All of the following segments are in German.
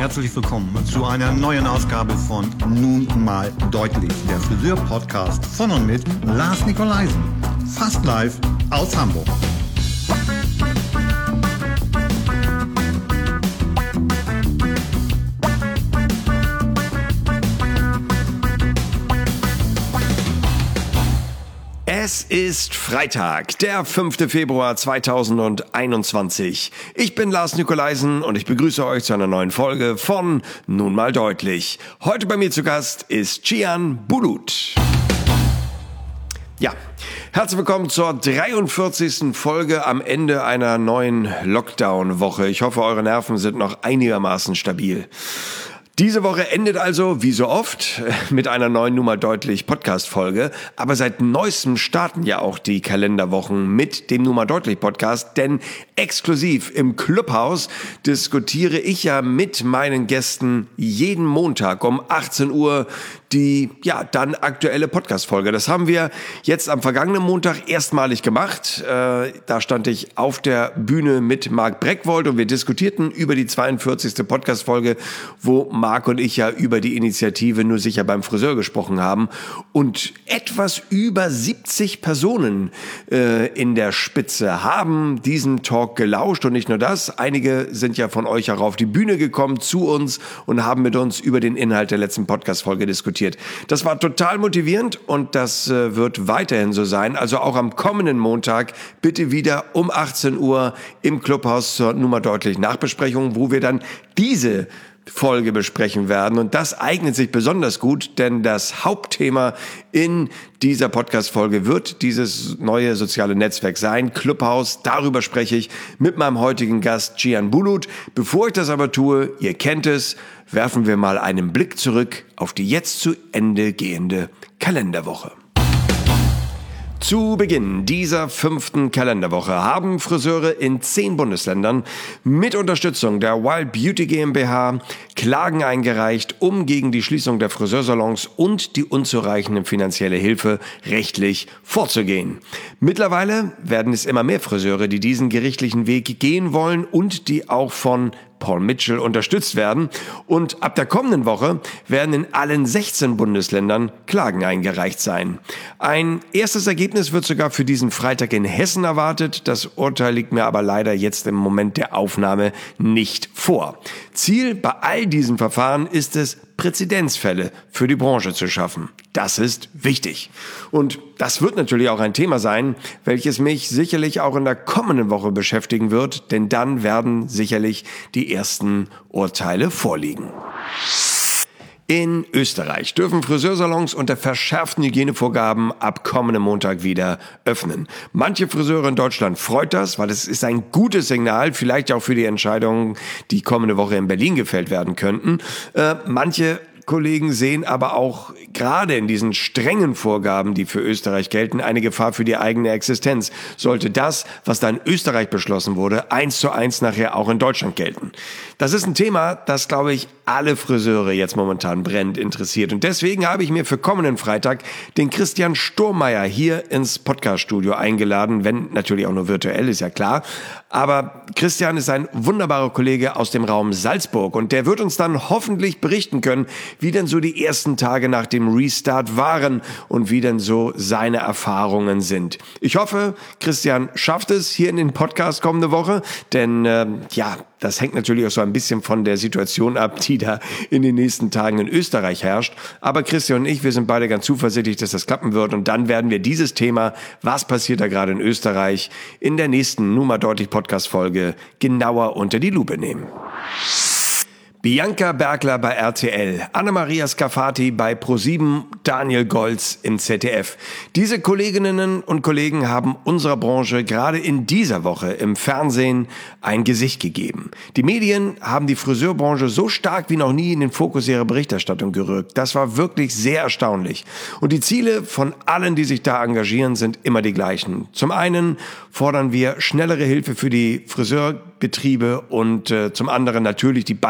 Herzlich willkommen zu einer neuen Ausgabe von Nun mal deutlich, der Friseur-Podcast von und mit Lars Nikolaisen. Fast live aus Hamburg. Es ist Freitag, der 5. Februar 2021. Ich bin Lars Nikolaisen und ich begrüße euch zu einer neuen Folge von Nun mal deutlich. Heute bei mir zu Gast ist Cihan Bulut. Ja, herzlich willkommen zur 43. Folge am Ende einer neuen Lockdown-Woche. Ich hoffe, eure Nerven sind noch einigermaßen stabil. Diese Woche endet also, wie so oft, mit einer neuen Nun mal deutlich Podcast-Folge. Aber seit neuestem starten ja auch die Kalenderwochen mit dem Nun mal deutlich Podcast. Denn exklusiv im Clubhaus diskutiere ich ja mit meinen Gästen jeden Montag um 18 Uhr die dann aktuelle Podcast-Folge. Das haben wir jetzt am vergangenen Montag erstmalig gemacht. Da stand ich auf der Bühne mit Marc Breckwold und wir diskutierten über die 42. Podcast-Folge, wo Marc und ich ja über die Initiative Nur sicher beim Friseur gesprochen haben. Und etwas über 70 Personen in der Spitze haben diesen Talk gelauscht. Und nicht nur das, einige sind ja von euch auch auf die Bühne gekommen zu uns und haben mit uns über den Inhalt der letzten Podcast-Folge diskutiert. Das war total motivierend und das wird weiterhin so sein. Also auch am kommenden Montag bitte wieder um 18 Uhr im Clubhaus zur Nun mal deutlich Nachbesprechung, wo wir dann diese Folge besprechen werden. Und das eignet sich besonders gut, denn das Hauptthema in dieser Podcast-Folge wird dieses neue soziale Netzwerk sein, Clubhouse. Darüber spreche ich mit meinem heutigen Gast Cihan Bulut. Bevor ich das aber tue, ihr kennt es, werfen wir mal einen Blick zurück auf die jetzt zu Ende gehende Kalenderwoche. Zu Beginn dieser 5. Kalenderwoche haben Friseure in 10 Bundesländern mit Unterstützung der Wild Beauty GmbH Klagen eingereicht, um gegen die Schließung der Friseursalons und die unzureichende finanzielle Hilfe rechtlich vorzugehen. Mittlerweile werden es immer mehr Friseure, die diesen gerichtlichen Weg gehen wollen und die auch von Paul Mitchell unterstützt werden. Und ab der kommenden Woche werden in allen 16 Bundesländern Klagen eingereicht sein. Ein erstes Ergebnis wird sogar für diesen Freitag in Hessen erwartet. Das Urteil liegt mir aber leider jetzt im Moment der Aufnahme nicht vor. Ziel bei all diesen Verfahren ist es, Präzedenzfälle für die Branche zu schaffen. Das ist wichtig. Und das wird natürlich auch ein Thema sein, welches mich sicherlich auch in der kommenden Woche beschäftigen wird, denn dann werden sicherlich die ersten Urteile vorliegen. In Österreich dürfen Friseursalons unter verschärften Hygienevorgaben ab kommenden Montag wieder öffnen. Manche Friseure in Deutschland freut das, weil es ist ein gutes Signal, vielleicht auch für die Entscheidungen, die kommende Woche in Berlin gefällt werden könnten. Manche Kollegen sehen aber auch gerade in diesen strengen Vorgaben, die für Österreich gelten, eine Gefahr für die eigene Existenz. Sollte das, was da in Österreich beschlossen wurde, 1:1 nachher auch in Deutschland gelten. Das ist ein Thema, das, glaube ich, alle Friseure jetzt momentan brennend interessiert. Und deswegen habe ich mir für kommenden Freitag den Christian Sturmeier hier ins Podcast-Studio eingeladen, wenn natürlich auch nur virtuell, ist ja klar. Aber Christian ist ein wunderbarer Kollege aus dem Raum Salzburg und der wird uns dann hoffentlich berichten können, wie denn so die ersten Tage nach dem Restart waren und wie denn so seine Erfahrungen sind. Ich hoffe, Christian schafft es hier in den Podcast kommende Woche, denn das hängt natürlich auch so ein bisschen von der Situation ab, die da in den nächsten Tagen in Österreich herrscht. Aber Christian und ich, wir sind beide ganz zuversichtlich, dass das klappen wird. Und dann werden wir dieses Thema, was passiert da gerade in Österreich, in der nächsten Nun mal deutlich Podcast-Folge genauer unter die Lupe nehmen. Bianca Bergler bei RTL, Anna-Maria Scafati bei ProSieben, Daniel Golz im ZDF. Diese Kolleginnen und Kollegen haben unserer Branche gerade in dieser Woche im Fernsehen ein Gesicht gegeben. Die Medien haben die Friseurbranche so stark wie noch nie in den Fokus ihrer Berichterstattung gerückt. Das war wirklich sehr erstaunlich. Und die Ziele von allen, die sich da engagieren, sind immer die gleichen. Zum einen fordern wir schnellere Hilfe für die Friseurbetriebe und zum anderen natürlich die baldige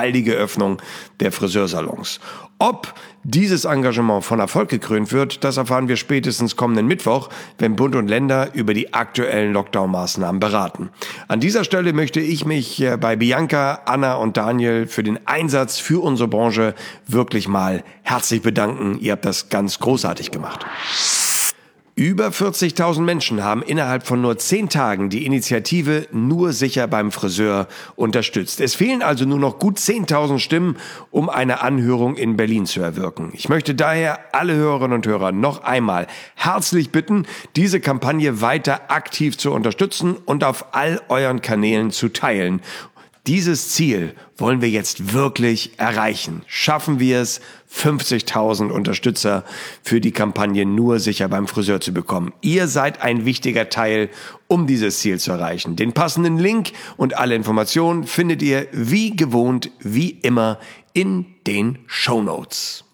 Wiedereröffnung der Friseursalons. Ob dieses Engagement von Erfolg gekrönt wird, das erfahren wir spätestens kommenden Mittwoch, wenn Bund und Länder über die aktuellen Lockdown-Maßnahmen beraten. An dieser Stelle möchte ich mich bei Bianca, Anna und Daniel für den Einsatz für unsere Branche wirklich mal herzlich bedanken. Ihr habt das ganz großartig gemacht. Über 40.000 Menschen haben innerhalb von nur 10 Tagen die Initiative Nur sicher beim Friseur unterstützt. Es fehlen also nur noch gut 10.000 Stimmen, um eine Anhörung in Berlin zu erwirken. Ich möchte daher alle Hörerinnen und Hörer noch einmal herzlich bitten, diese Kampagne weiter aktiv zu unterstützen und auf all euren Kanälen zu teilen. Dieses Ziel wollen wir jetzt wirklich erreichen. Schaffen wir es, 50.000 Unterstützer für die Kampagne Nur sicher beim Friseur zu bekommen. Ihr seid ein wichtiger Teil, um dieses Ziel zu erreichen. Den passenden Link und alle Informationen findet ihr wie gewohnt, wie immer in den Shownotes.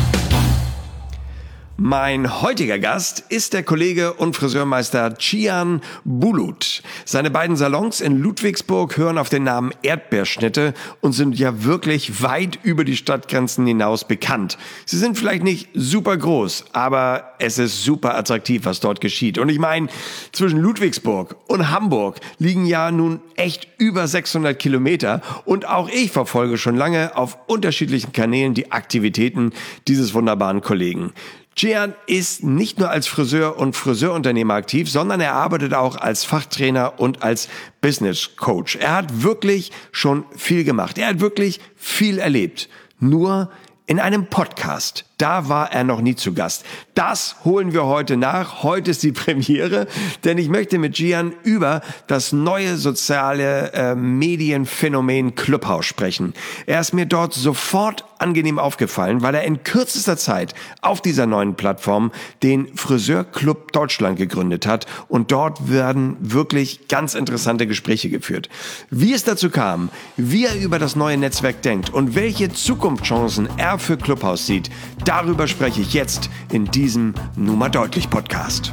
Mein heutiger Gast ist der Kollege und Friseurmeister Cihan Bulut. Seine beiden Salons in Ludwigsburg hören auf den Namen Erdbeerschnitte und sind ja wirklich weit über die Stadtgrenzen hinaus bekannt. Sie sind vielleicht nicht super groß, aber es ist super attraktiv, was dort geschieht. Und ich meine, zwischen Ludwigsburg und Hamburg liegen ja nun echt über 600 Kilometer und auch ich verfolge schon lange auf unterschiedlichen Kanälen die Aktivitäten dieses wunderbaren Kollegen. Cihan ist nicht nur als Friseur und Friseurunternehmer aktiv, sondern er arbeitet auch als Fachtrainer und als Business Coach. Er hat wirklich schon viel gemacht. Er hat wirklich viel erlebt. Nur in einem Podcast, da war er noch nie zu Gast. Das holen wir heute nach. Heute ist die Premiere, denn ich möchte mit Cihan über das neue soziale Medienphänomen Clubhouse sprechen. Er ist mir dort sofort angenehm aufgefallen, weil er in kürzester Zeit auf dieser neuen Plattform den Friseurclub Deutschland gegründet hat und dort werden wirklich ganz interessante Gespräche geführt. Wie es dazu kam, wie er über das neue Netzwerk denkt und welche Zukunftschancen er für Clubhouse sieht, darüber spreche ich jetzt in diesem Nun mal deutlich Podcast.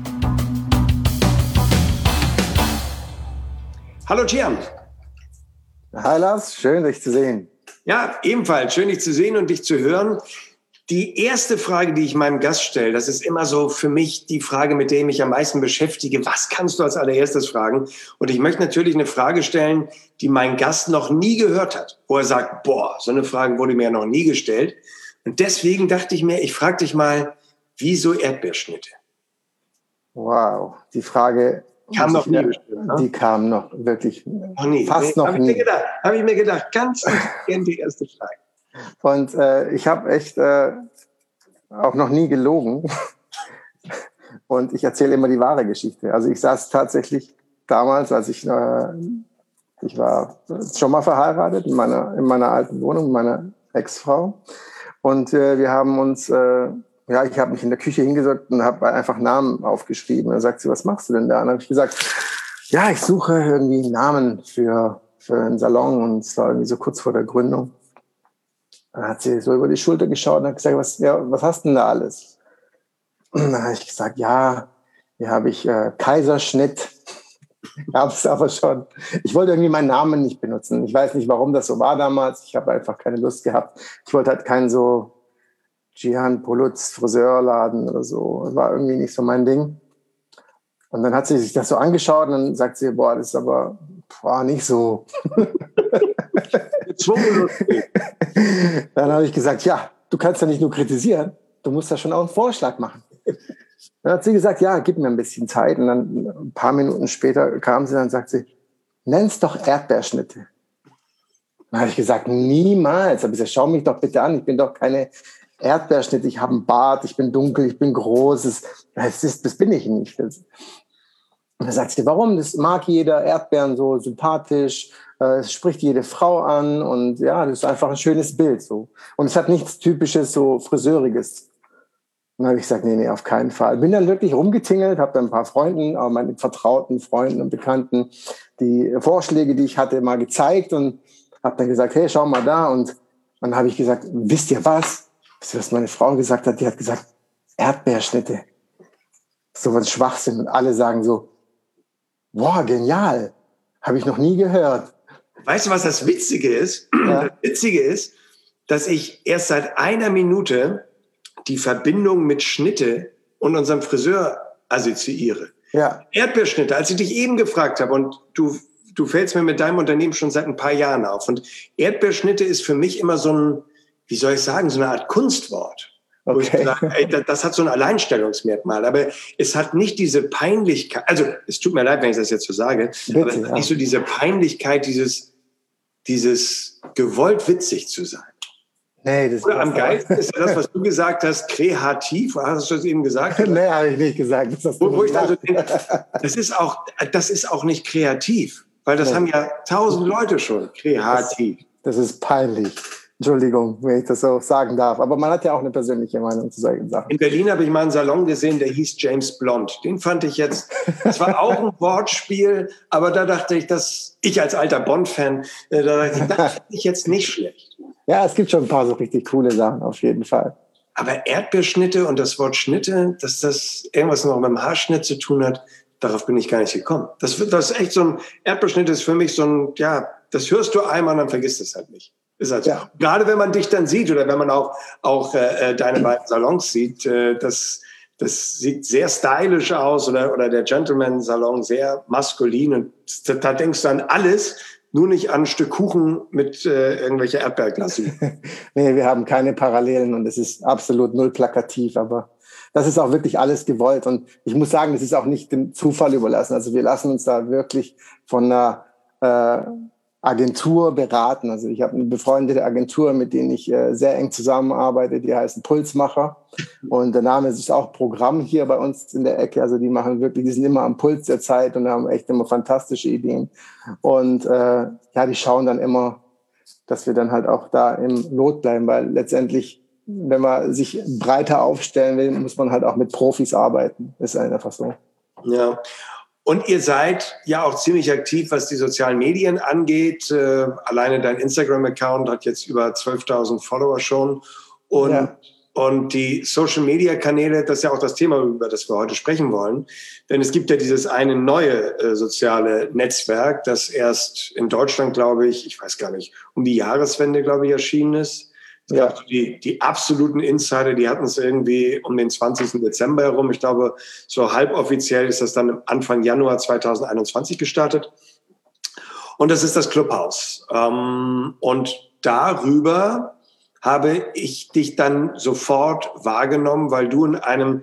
Hallo Cihan. Hi Lars, schön dich zu sehen. Ja, ebenfalls schön dich zu sehen und dich zu hören. Die erste Frage, die ich meinem Gast stelle, das ist immer so für mich die Frage, mit der ich mich am meisten beschäftige. Was kannst du als allererstes fragen? Und ich möchte natürlich eine Frage stellen, die mein Gast noch nie gehört hat, wo er sagt, boah, so eine Frage wurde mir ja noch nie gestellt. Und deswegen dachte ich mir, ich frage dich mal, wieso Erdbeerschnitte? Wow, die Frage kam noch nie bestimmt, ne? Die kam noch wirklich nie. Fast noch nie. Habe ich mir gedacht, ganz intelligent die erste Frage. Und ich habe echt auch noch nie gelogen. Und ich erzähle immer die wahre Geschichte. Also ich saß tatsächlich damals, als ich war schon mal verheiratet in meiner alten Wohnung mit meiner Ex-Frau. Und wir haben uns, ich habe mich in der Küche hingesetzt und habe einfach Namen aufgeschrieben. Dann sagt sie, was machst du denn da? Und dann habe ich gesagt, ja, ich suche irgendwie einen Namen für einen Salon und es war irgendwie so kurz vor der Gründung. Dann hat sie so über die Schulter geschaut und hat gesagt, was hast du denn da alles? Und dann habe ich gesagt, ja, hier habe ich Kaiserschnitt. Gab's aber schon. Ich wollte irgendwie meinen Namen nicht benutzen. Ich weiß nicht, warum das so war damals. Ich habe einfach keine Lust gehabt. Ich wollte halt keinen so Cihan Bulut Friseurladen oder so. Das war irgendwie nicht so mein Ding. Und dann hat sie sich das so angeschaut und dann sagt sie, boah, das ist aber nicht so. Dann habe ich gesagt, ja, du kannst ja nicht nur kritisieren, du musst ja schon auch einen Vorschlag machen. Dann hat sie gesagt, ja, gib mir ein bisschen Zeit. Und dann ein paar Minuten später kam sie dann und sagt sie, nenn's doch Erdbeerschnitte. Dann habe ich gesagt, niemals. Aber ich gesagt, schau mich doch bitte an, ich bin doch keine Erdbeerschnitte, ich habe einen Bart, ich bin dunkel, ich bin groß. Das bin ich nicht. Und dann sagt sie, warum? Das mag jeder, Erdbeeren so sympathisch, es spricht jede Frau an und ja, das ist einfach ein schönes Bild. So. Und es hat nichts Typisches, so Friseuriges. Und dann habe ich gesagt, nee, auf keinen Fall. Bin dann wirklich rumgetingelt, habe dann ein paar Freunden, auch meine vertrauten Freunden und Bekannten, die Vorschläge, die ich hatte, mal gezeigt und habe dann gesagt, hey, schau mal da. Und dann habe ich gesagt, wisst ihr was? Wisst ihr, was meine Frau gesagt hat? Die hat gesagt, Erdbeerschnitte. So was Schwachsinn. Und alle sagen so, boah, genial. Habe ich noch nie gehört. Weißt du, was das Witzige ist? Ja. Das Witzige ist, dass ich erst seit einer Minute die Verbindung mit Schnitte und unserem Friseur assoziiere. Ja. Erdbeerschnitte, als ich dich eben gefragt habe, und du fällst mir mit deinem Unternehmen schon seit ein paar Jahren auf. Und Erdbeerschnitte ist für mich immer so ein, wie soll ich sagen, so eine Art Kunstwort. Wo ich sage, ey, das hat so ein Alleinstellungsmerkmal, aber es hat nicht diese Peinlichkeit, also es tut mir leid, wenn ich das jetzt so sage, bitte, aber es hat nicht so diese Peinlichkeit, dieses gewollt witzig zu sein. Nee, das Oder am geilsten ist ja das, was du gesagt hast, kreativ. Hast du das eben gesagt? Nee, habe ich nicht gesagt. Wo ich dann so denke, das ist auch nicht kreativ, weil das haben ja 1000 Leute schon kreativ. Das ist peinlich. Entschuldigung, wenn ich das so sagen darf. Aber man hat ja auch eine persönliche Meinung zu solchen Sachen. In Berlin habe ich mal einen Salon gesehen, der hieß James Blond. Den fand ich jetzt, das war auch ein Wortspiel, aber da dachte ich, ich als alter Bond-Fan, da dachte ich, das finde ich jetzt nicht schlecht. Ja, es gibt schon ein paar so richtig coole Sachen, auf jeden Fall. Aber Erdbeerschnitte und das Wort Schnitte, dass das irgendwas noch mit dem Haarschnitt zu tun hat, darauf bin ich gar nicht gekommen. Das ist echt so ein, Erdbeerschnitte ist für mich so ein, ja, das hörst du einmal und dann vergisst es halt nicht. Ist halt so. Ja. Gerade wenn man dich dann sieht oder wenn man auch deine beiden Salons sieht, das sieht sehr stylisch aus oder der Gentleman-Salon sehr maskulin und da denkst du an alles, nur nicht an ein Stück Kuchen mit irgendwelcher Erdbeerglasur. Nee, wir haben keine Parallelen und es ist absolut null plakativ, aber das ist auch wirklich alles gewollt und ich muss sagen, das ist auch nicht dem Zufall überlassen. Also wir lassen uns da wirklich von einer Agentur beraten. Also ich habe eine befreundete Agentur, mit denen ich sehr eng zusammenarbeite, die heißen Pulsmacher. Und der Name ist auch Programm hier bei uns in der Ecke. Also die sind immer am Puls der Zeit und haben echt immer fantastische Ideen. Und die schauen dann immer, dass wir dann halt auch da im Lot bleiben, weil letztendlich, wenn man sich breiter aufstellen will, muss man halt auch mit Profis arbeiten. Das ist einfach so. Ja. Und ihr seid ja auch ziemlich aktiv, was die sozialen Medien angeht. Alleine dein Instagram-Account hat jetzt über 12.000 Follower schon. Und die Social-Media-Kanäle, das ist ja auch das Thema, über das wir heute sprechen wollen. Denn es gibt ja dieses eine neue soziale Netzwerk, das erst in Deutschland, glaube ich weiß gar nicht, um die Jahreswende, glaube ich, erschienen ist. Es gab so die absoluten Insider, die hatten es irgendwie um den 20. Dezember herum. Ich glaube, so halboffiziell ist das dann Anfang Januar 2021 gestartet. Und das ist das Clubhouse. Und darüber habe ich dich dann sofort wahrgenommen, weil du in einem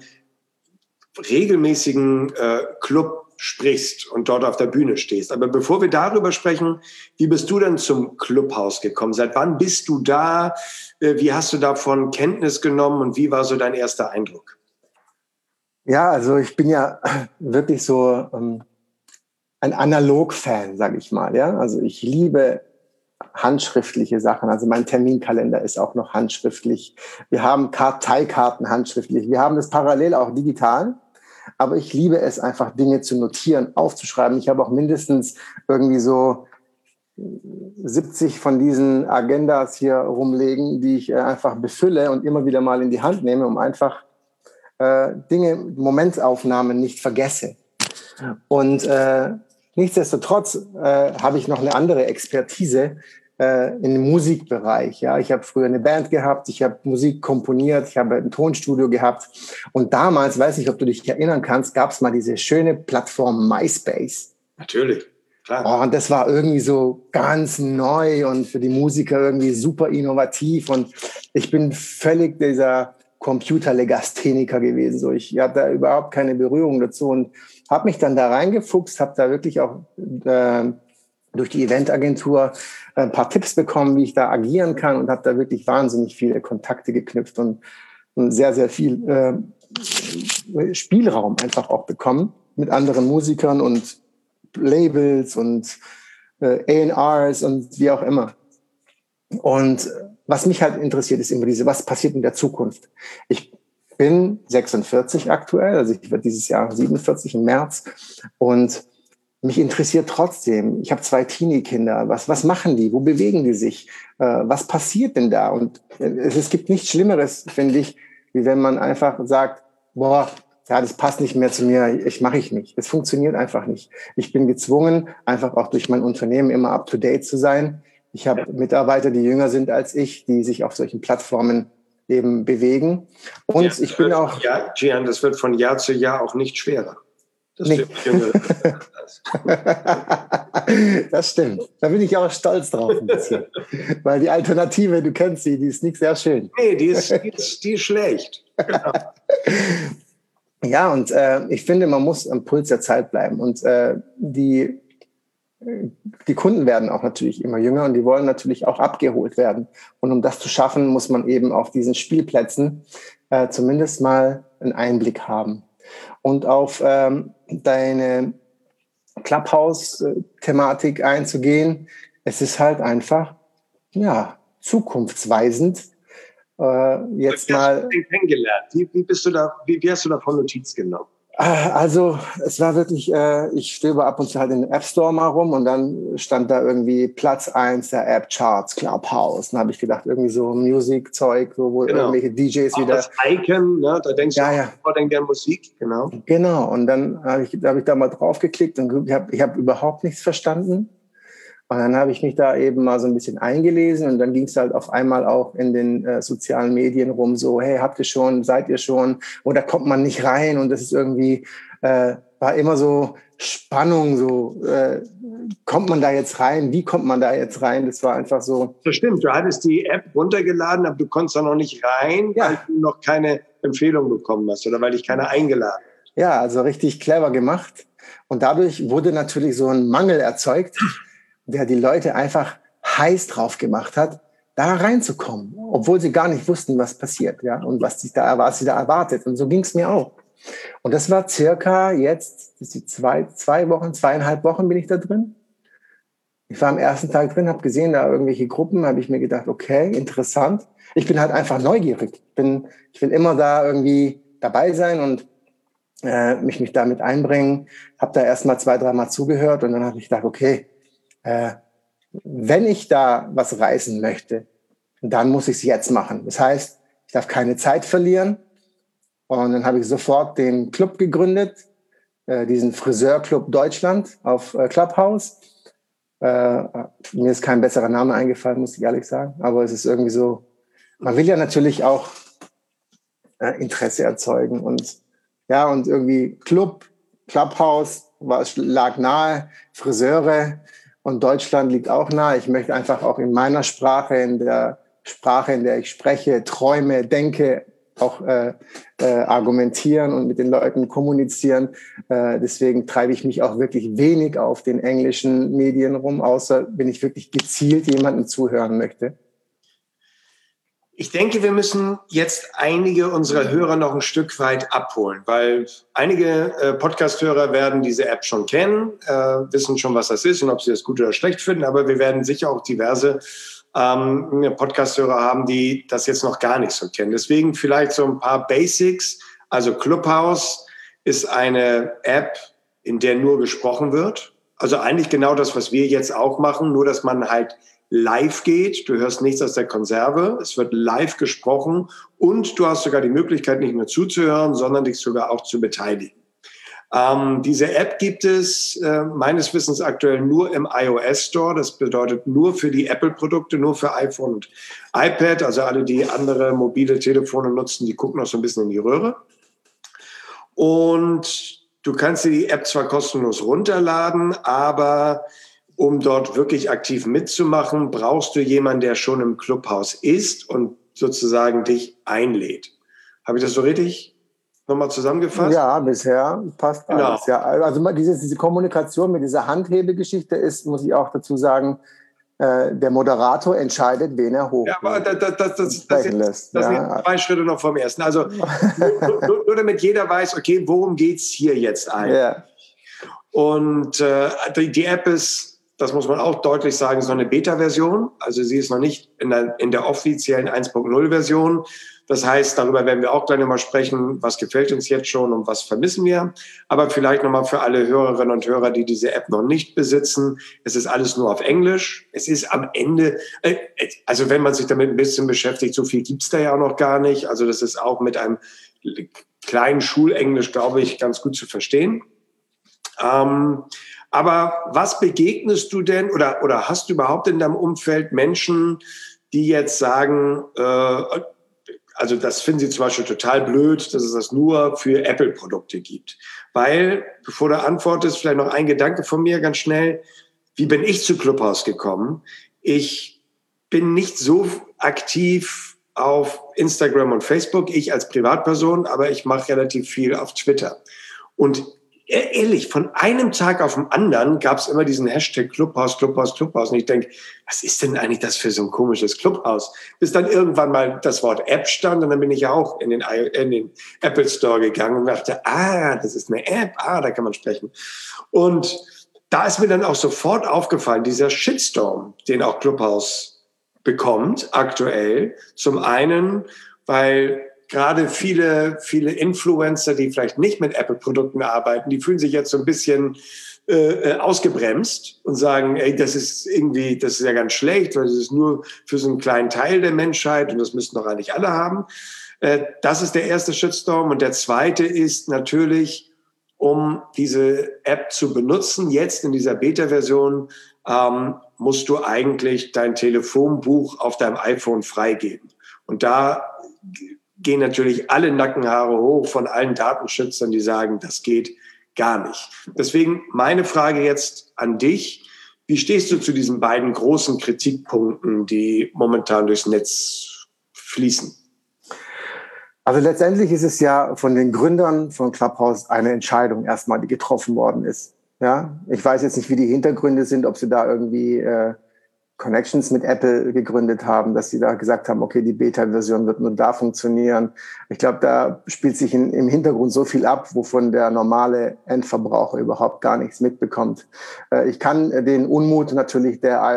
regelmäßigen Club sprichst und dort auf der Bühne stehst. Aber bevor wir darüber sprechen, wie bist du denn zum Clubhouse gekommen? Seit wann bist du da? Wie hast du davon Kenntnis genommen und wie war so dein erster Eindruck? Ja, also ich bin ja wirklich so ein Analog-Fan, sage ich mal. Ja, also ich liebe handschriftliche Sachen. Also mein Terminkalender ist auch noch handschriftlich. Wir haben Karteikarten handschriftlich. Wir haben das parallel auch digital. Aber ich liebe es einfach, Dinge zu notieren, aufzuschreiben. Ich habe auch mindestens irgendwie so 70 von diesen Agendas hier rumlegen, die ich einfach befülle und immer wieder mal in die Hand nehme, um einfach Momentaufnahmen nicht vergesse. Und nichtsdestotrotz habe ich noch eine andere Expertise im Musikbereich. Ja, ich habe früher eine Band gehabt, ich habe Musik komponiert, ich habe ein Tonstudio gehabt. Und damals, weiß nicht, ob du dich erinnern kannst, gab es mal diese schöne Plattform MySpace. Natürlich, klar. Oh, und das war irgendwie so ganz neu und für die Musiker irgendwie super innovativ. Und ich bin völlig dieser Computerlegastheniker gewesen. So, ich hatte da überhaupt keine Berührung dazu und habe mich dann da reingefuchst, habe da wirklich auch durch die Eventagentur ein paar Tipps bekommen, wie ich da agieren kann und habe da wirklich wahnsinnig viele Kontakte geknüpft und sehr, sehr viel Spielraum einfach auch bekommen mit anderen Musikern und Labels und A&Rs und wie auch immer. Und was mich halt interessiert, ist immer was passiert in der Zukunft? Ich bin 46 aktuell, also ich werde dieses Jahr 47 im März und mich interessiert trotzdem, ich habe 2 Teenie-Kinder, was machen die, wo bewegen die sich, was passiert denn da? Und es gibt nichts Schlimmeres, finde ich, wie wenn man einfach sagt, boah, ja, das passt nicht mehr zu mir, mache ich nicht. Das funktioniert einfach nicht. Ich bin gezwungen, einfach auch durch mein Unternehmen immer up-to-date zu sein. Ich habe Mitarbeiter, die jünger sind als ich, die sich auf solchen Plattformen eben bewegen. Und ja, ich bin auch... Ja, Gian, das wird von Jahr zu Jahr auch nicht schwerer. Das stimmt. Da bin ich auch stolz drauf ein bisschen. Weil die Alternative, du kennst sie, die ist nicht sehr schön. Nee, die ist schlecht. Genau. Ja, und ich finde, man muss am Puls der Zeit bleiben. Und die Kunden werden auch natürlich immer jünger und die wollen natürlich auch abgeholt werden. Und um das zu schaffen, muss man eben auf diesen Spielplätzen zumindest mal einen Einblick haben. Und auf deine Clubhouse-Thematik einzugehen, es ist halt einfach, ja, zukunftsweisend. Jetzt wie mal. Hast du den kennengelernt? Wie hast du davon Notiz genommen? Also es war wirklich, ich stöbe ab und zu halt in den App Store mal rum und dann stand da irgendwie Platz 1 der App Charts, Clubhouse. Dann habe ich gedacht, irgendwie so Musikzeug, wo irgendwelche DJs auch wieder... Das Icon, ne? Da denkst du auch, denkt der Musik, genau. Genau, und dann hab ich da mal drauf geklickt und ich hab überhaupt nichts verstanden. Und dann habe ich mich da eben mal so ein bisschen eingelesen und dann ging es halt auf einmal auch in den sozialen Medien rum, so, hey, habt ihr schon, seid ihr schon? Oder kommt man nicht rein? Und das ist irgendwie, war immer so Spannung, so, kommt man da jetzt rein? Wie kommt man da jetzt rein? Das war einfach so. Das stimmt, du hattest die App runtergeladen, aber du konntest da noch nicht rein, weil du noch keine Empfehlung bekommen hast oder weil dich keiner eingeladen hat. Ja, also richtig clever gemacht. Und dadurch wurde natürlich so ein Mangel erzeugt, der die Leute einfach heiß drauf gemacht hat, da reinzukommen, obwohl sie gar nicht wussten, was passiert, ja, und was sie da erwartet. Und so ging es mir auch. Und das war circa jetzt, das ist die 2,5 Wochen bin ich da drin. Ich war am ersten Tag drin, habe gesehen, da irgendwelche Gruppen, habe ich mir gedacht, okay, interessant. Ich bin halt einfach neugierig. Ich will immer da irgendwie dabei sein und mich damit einbringen. Habe da erst mal 2-3 Mal zugehört und dann habe ich gedacht, okay, wenn ich da was reißen möchte, dann muss ich es jetzt machen. Das heißt, ich darf keine Zeit verlieren. Und dann habe ich sofort den Club gegründet, diesen Friseurclub Deutschland auf Clubhouse. Mir ist kein besserer Name eingefallen, muss ich ehrlich sagen. Aber es ist irgendwie so, man will ja natürlich auch Interesse erzeugen. Und ja, und irgendwie Clubhouse lag nahe, Friseure. Und Deutschland liegt auch nahe. Ich möchte einfach auch in meiner Sprache, in der Sprache, in der ich spreche, träume, denke, auch argumentieren und mit den Leuten kommunizieren. Deswegen treibe ich mich auch wirklich wenig auf den englischen Medien rum, außer wenn ich wirklich gezielt jemandem zuhören möchte. Ich denke, wir müssen jetzt einige unserer Hörer noch ein Stück weit abholen, weil einige Podcast-Hörer werden diese App schon kennen, wissen schon, was das ist und ob sie das gut oder schlecht finden, aber wir werden sicher auch diverse Podcast-Hörer haben, die das jetzt noch gar nicht so kennen. Deswegen vielleicht so ein paar Basics. Also Clubhouse ist eine App, in der nur gesprochen wird. Also eigentlich genau das, was wir jetzt auch machen, nur dass man halt live geht. Du hörst nichts aus der Konserve. Es wird live gesprochen und du hast sogar die Möglichkeit, nicht nur zuzuhören, sondern dich sogar auch zu beteiligen. Diese App gibt es meines Wissens aktuell nur im iOS Store. Das bedeutet nur für die Apple-Produkte, nur für iPhone und iPad. Also alle, die andere mobile Telefone nutzen, die gucken noch so ein bisschen in die Röhre. Und du kannst dir die App zwar kostenlos runterladen, aber um dort wirklich aktiv mitzumachen, brauchst du jemanden, der schon im Clubhouse ist und sozusagen dich einlädt. Habe ich das so richtig nochmal zusammengefasst? Ja, bisher passt alles. Ja, also diese Kommunikation mit dieser Handhebegeschichte ist, muss ich auch dazu sagen, der Moderator entscheidet, wen er hoch. Ja, aber das sind 2 Schritte noch vom ersten. Also nur damit jeder weiß, okay, worum geht's hier jetzt eigentlich? Ja. Und die App ist, das muss man auch deutlich sagen, ist noch eine Beta-Version. Also sie ist noch nicht in der offiziellen 1.0-Version. Das heißt, darüber werden wir auch gleich nochmal sprechen, was gefällt uns jetzt schon und was vermissen wir. Aber vielleicht nochmal für alle Hörerinnen und Hörer, die diese App noch nicht besitzen. Es ist alles nur auf Englisch. Es ist am Ende, also wenn man sich damit ein bisschen beschäftigt, so viel gibt's da ja auch noch gar nicht. Also das ist auch mit einem kleinen Schulenglisch, glaube ich, ganz gut zu verstehen. Aber was begegnest du denn oder hast du überhaupt in deinem Umfeld Menschen, die jetzt sagen, also das finden sie zum Beispiel total blöd, dass es das nur für Apple-Produkte gibt? Weil, bevor du antwortest, vielleicht noch ein Gedanke von mir ganz schnell. Wie bin ich zu Clubhouse gekommen? Ich bin nicht so aktiv auf Instagram und Facebook, ich als Privatperson, aber ich mache relativ viel auf Twitter. Und ehrlich, von einem Tag auf den anderen gab es immer diesen Hashtag Clubhouse. Und ich denke, was ist denn eigentlich das für so ein komisches Clubhouse? Bis dann irgendwann mal das Wort App stand und dann bin ich ja auch in den Apple Store gegangen und dachte, das ist eine App, da kann man sprechen. Und da ist mir dann auch sofort aufgefallen, dieser Shitstorm, den auch Clubhouse bekommt aktuell. Zum einen, weil gerade viele Influencer, die vielleicht nicht mit Apple-Produkten arbeiten, die fühlen sich jetzt so ein bisschen ausgebremst und sagen, ey, das ist ja ganz schlecht, weil das ist nur für so einen kleinen Teil der Menschheit und das müssten doch eigentlich alle haben. Das ist der erste Shitstorm. Und der zweite ist natürlich, um diese App zu benutzen, jetzt in dieser Beta-Version, musst du eigentlich dein Telefonbuch auf deinem iPhone freigeben. Und da gehen natürlich alle Nackenhaare hoch von allen Datenschützern, die sagen, das geht gar nicht. Deswegen meine Frage jetzt an dich. Wie stehst du zu diesen beiden großen Kritikpunkten, die momentan durchs Netz fließen? Also letztendlich ist es ja von den Gründern von Clubhouse eine Entscheidung erstmal, die getroffen worden ist. Ja, ich weiß jetzt nicht, wie die Hintergründe sind, ob sie da irgendwie Connections mit Apple gegründet haben, dass sie da gesagt haben, okay, die Beta-Version wird nur da funktionieren. Ich glaube, da spielt sich im Hintergrund so viel ab, wovon der normale Endverbraucher überhaupt gar nichts mitbekommt. Ich kann den Unmut natürlich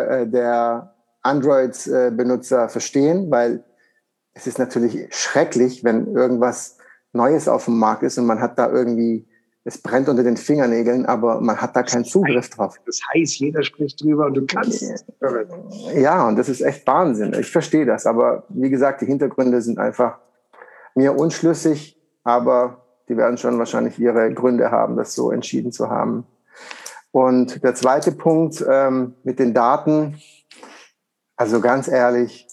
der Android-Benutzer verstehen, weil es ist natürlich schrecklich, wenn irgendwas Neues auf dem Markt ist und man hat da irgendwie, es brennt unter den Fingernägeln, aber man hat da keinen Zugriff drauf. Das heißt, jeder spricht drüber und du kannst. Ja, und das ist echt Wahnsinn. Ich verstehe das, aber wie gesagt, die Hintergründe sind einfach mir unschlüssig, aber die werden schon wahrscheinlich ihre Gründe haben, das so entschieden zu haben. Und der zweite Punkt mit den Daten, also ganz ehrlich,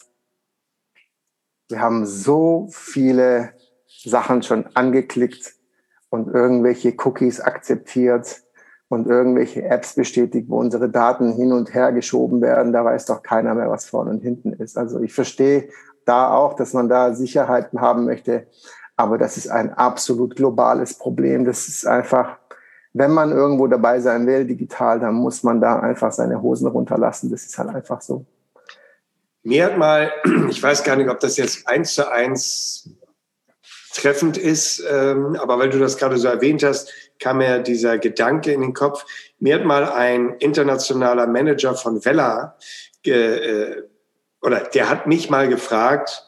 wir haben so viele Sachen schon angeklickt und irgendwelche Cookies akzeptiert und irgendwelche Apps bestätigt, wo unsere Daten hin und her geschoben werden. Da weiß doch keiner mehr, was vorne und hinten ist. Also ich verstehe da auch, dass man da Sicherheiten haben möchte. Aber das ist ein absolut globales Problem. Das ist einfach, wenn man irgendwo dabei sein will, digital, dann muss man da einfach seine Hosen runterlassen. Das ist halt einfach so. Mir hat mal, ich weiß gar nicht, ob das jetzt 1:1 treffend ist, aber weil du das gerade so erwähnt hast, kam mir dieser Gedanke in den Kopf. Mir hat mal ein internationaler Manager von Vella, der hat mich mal gefragt,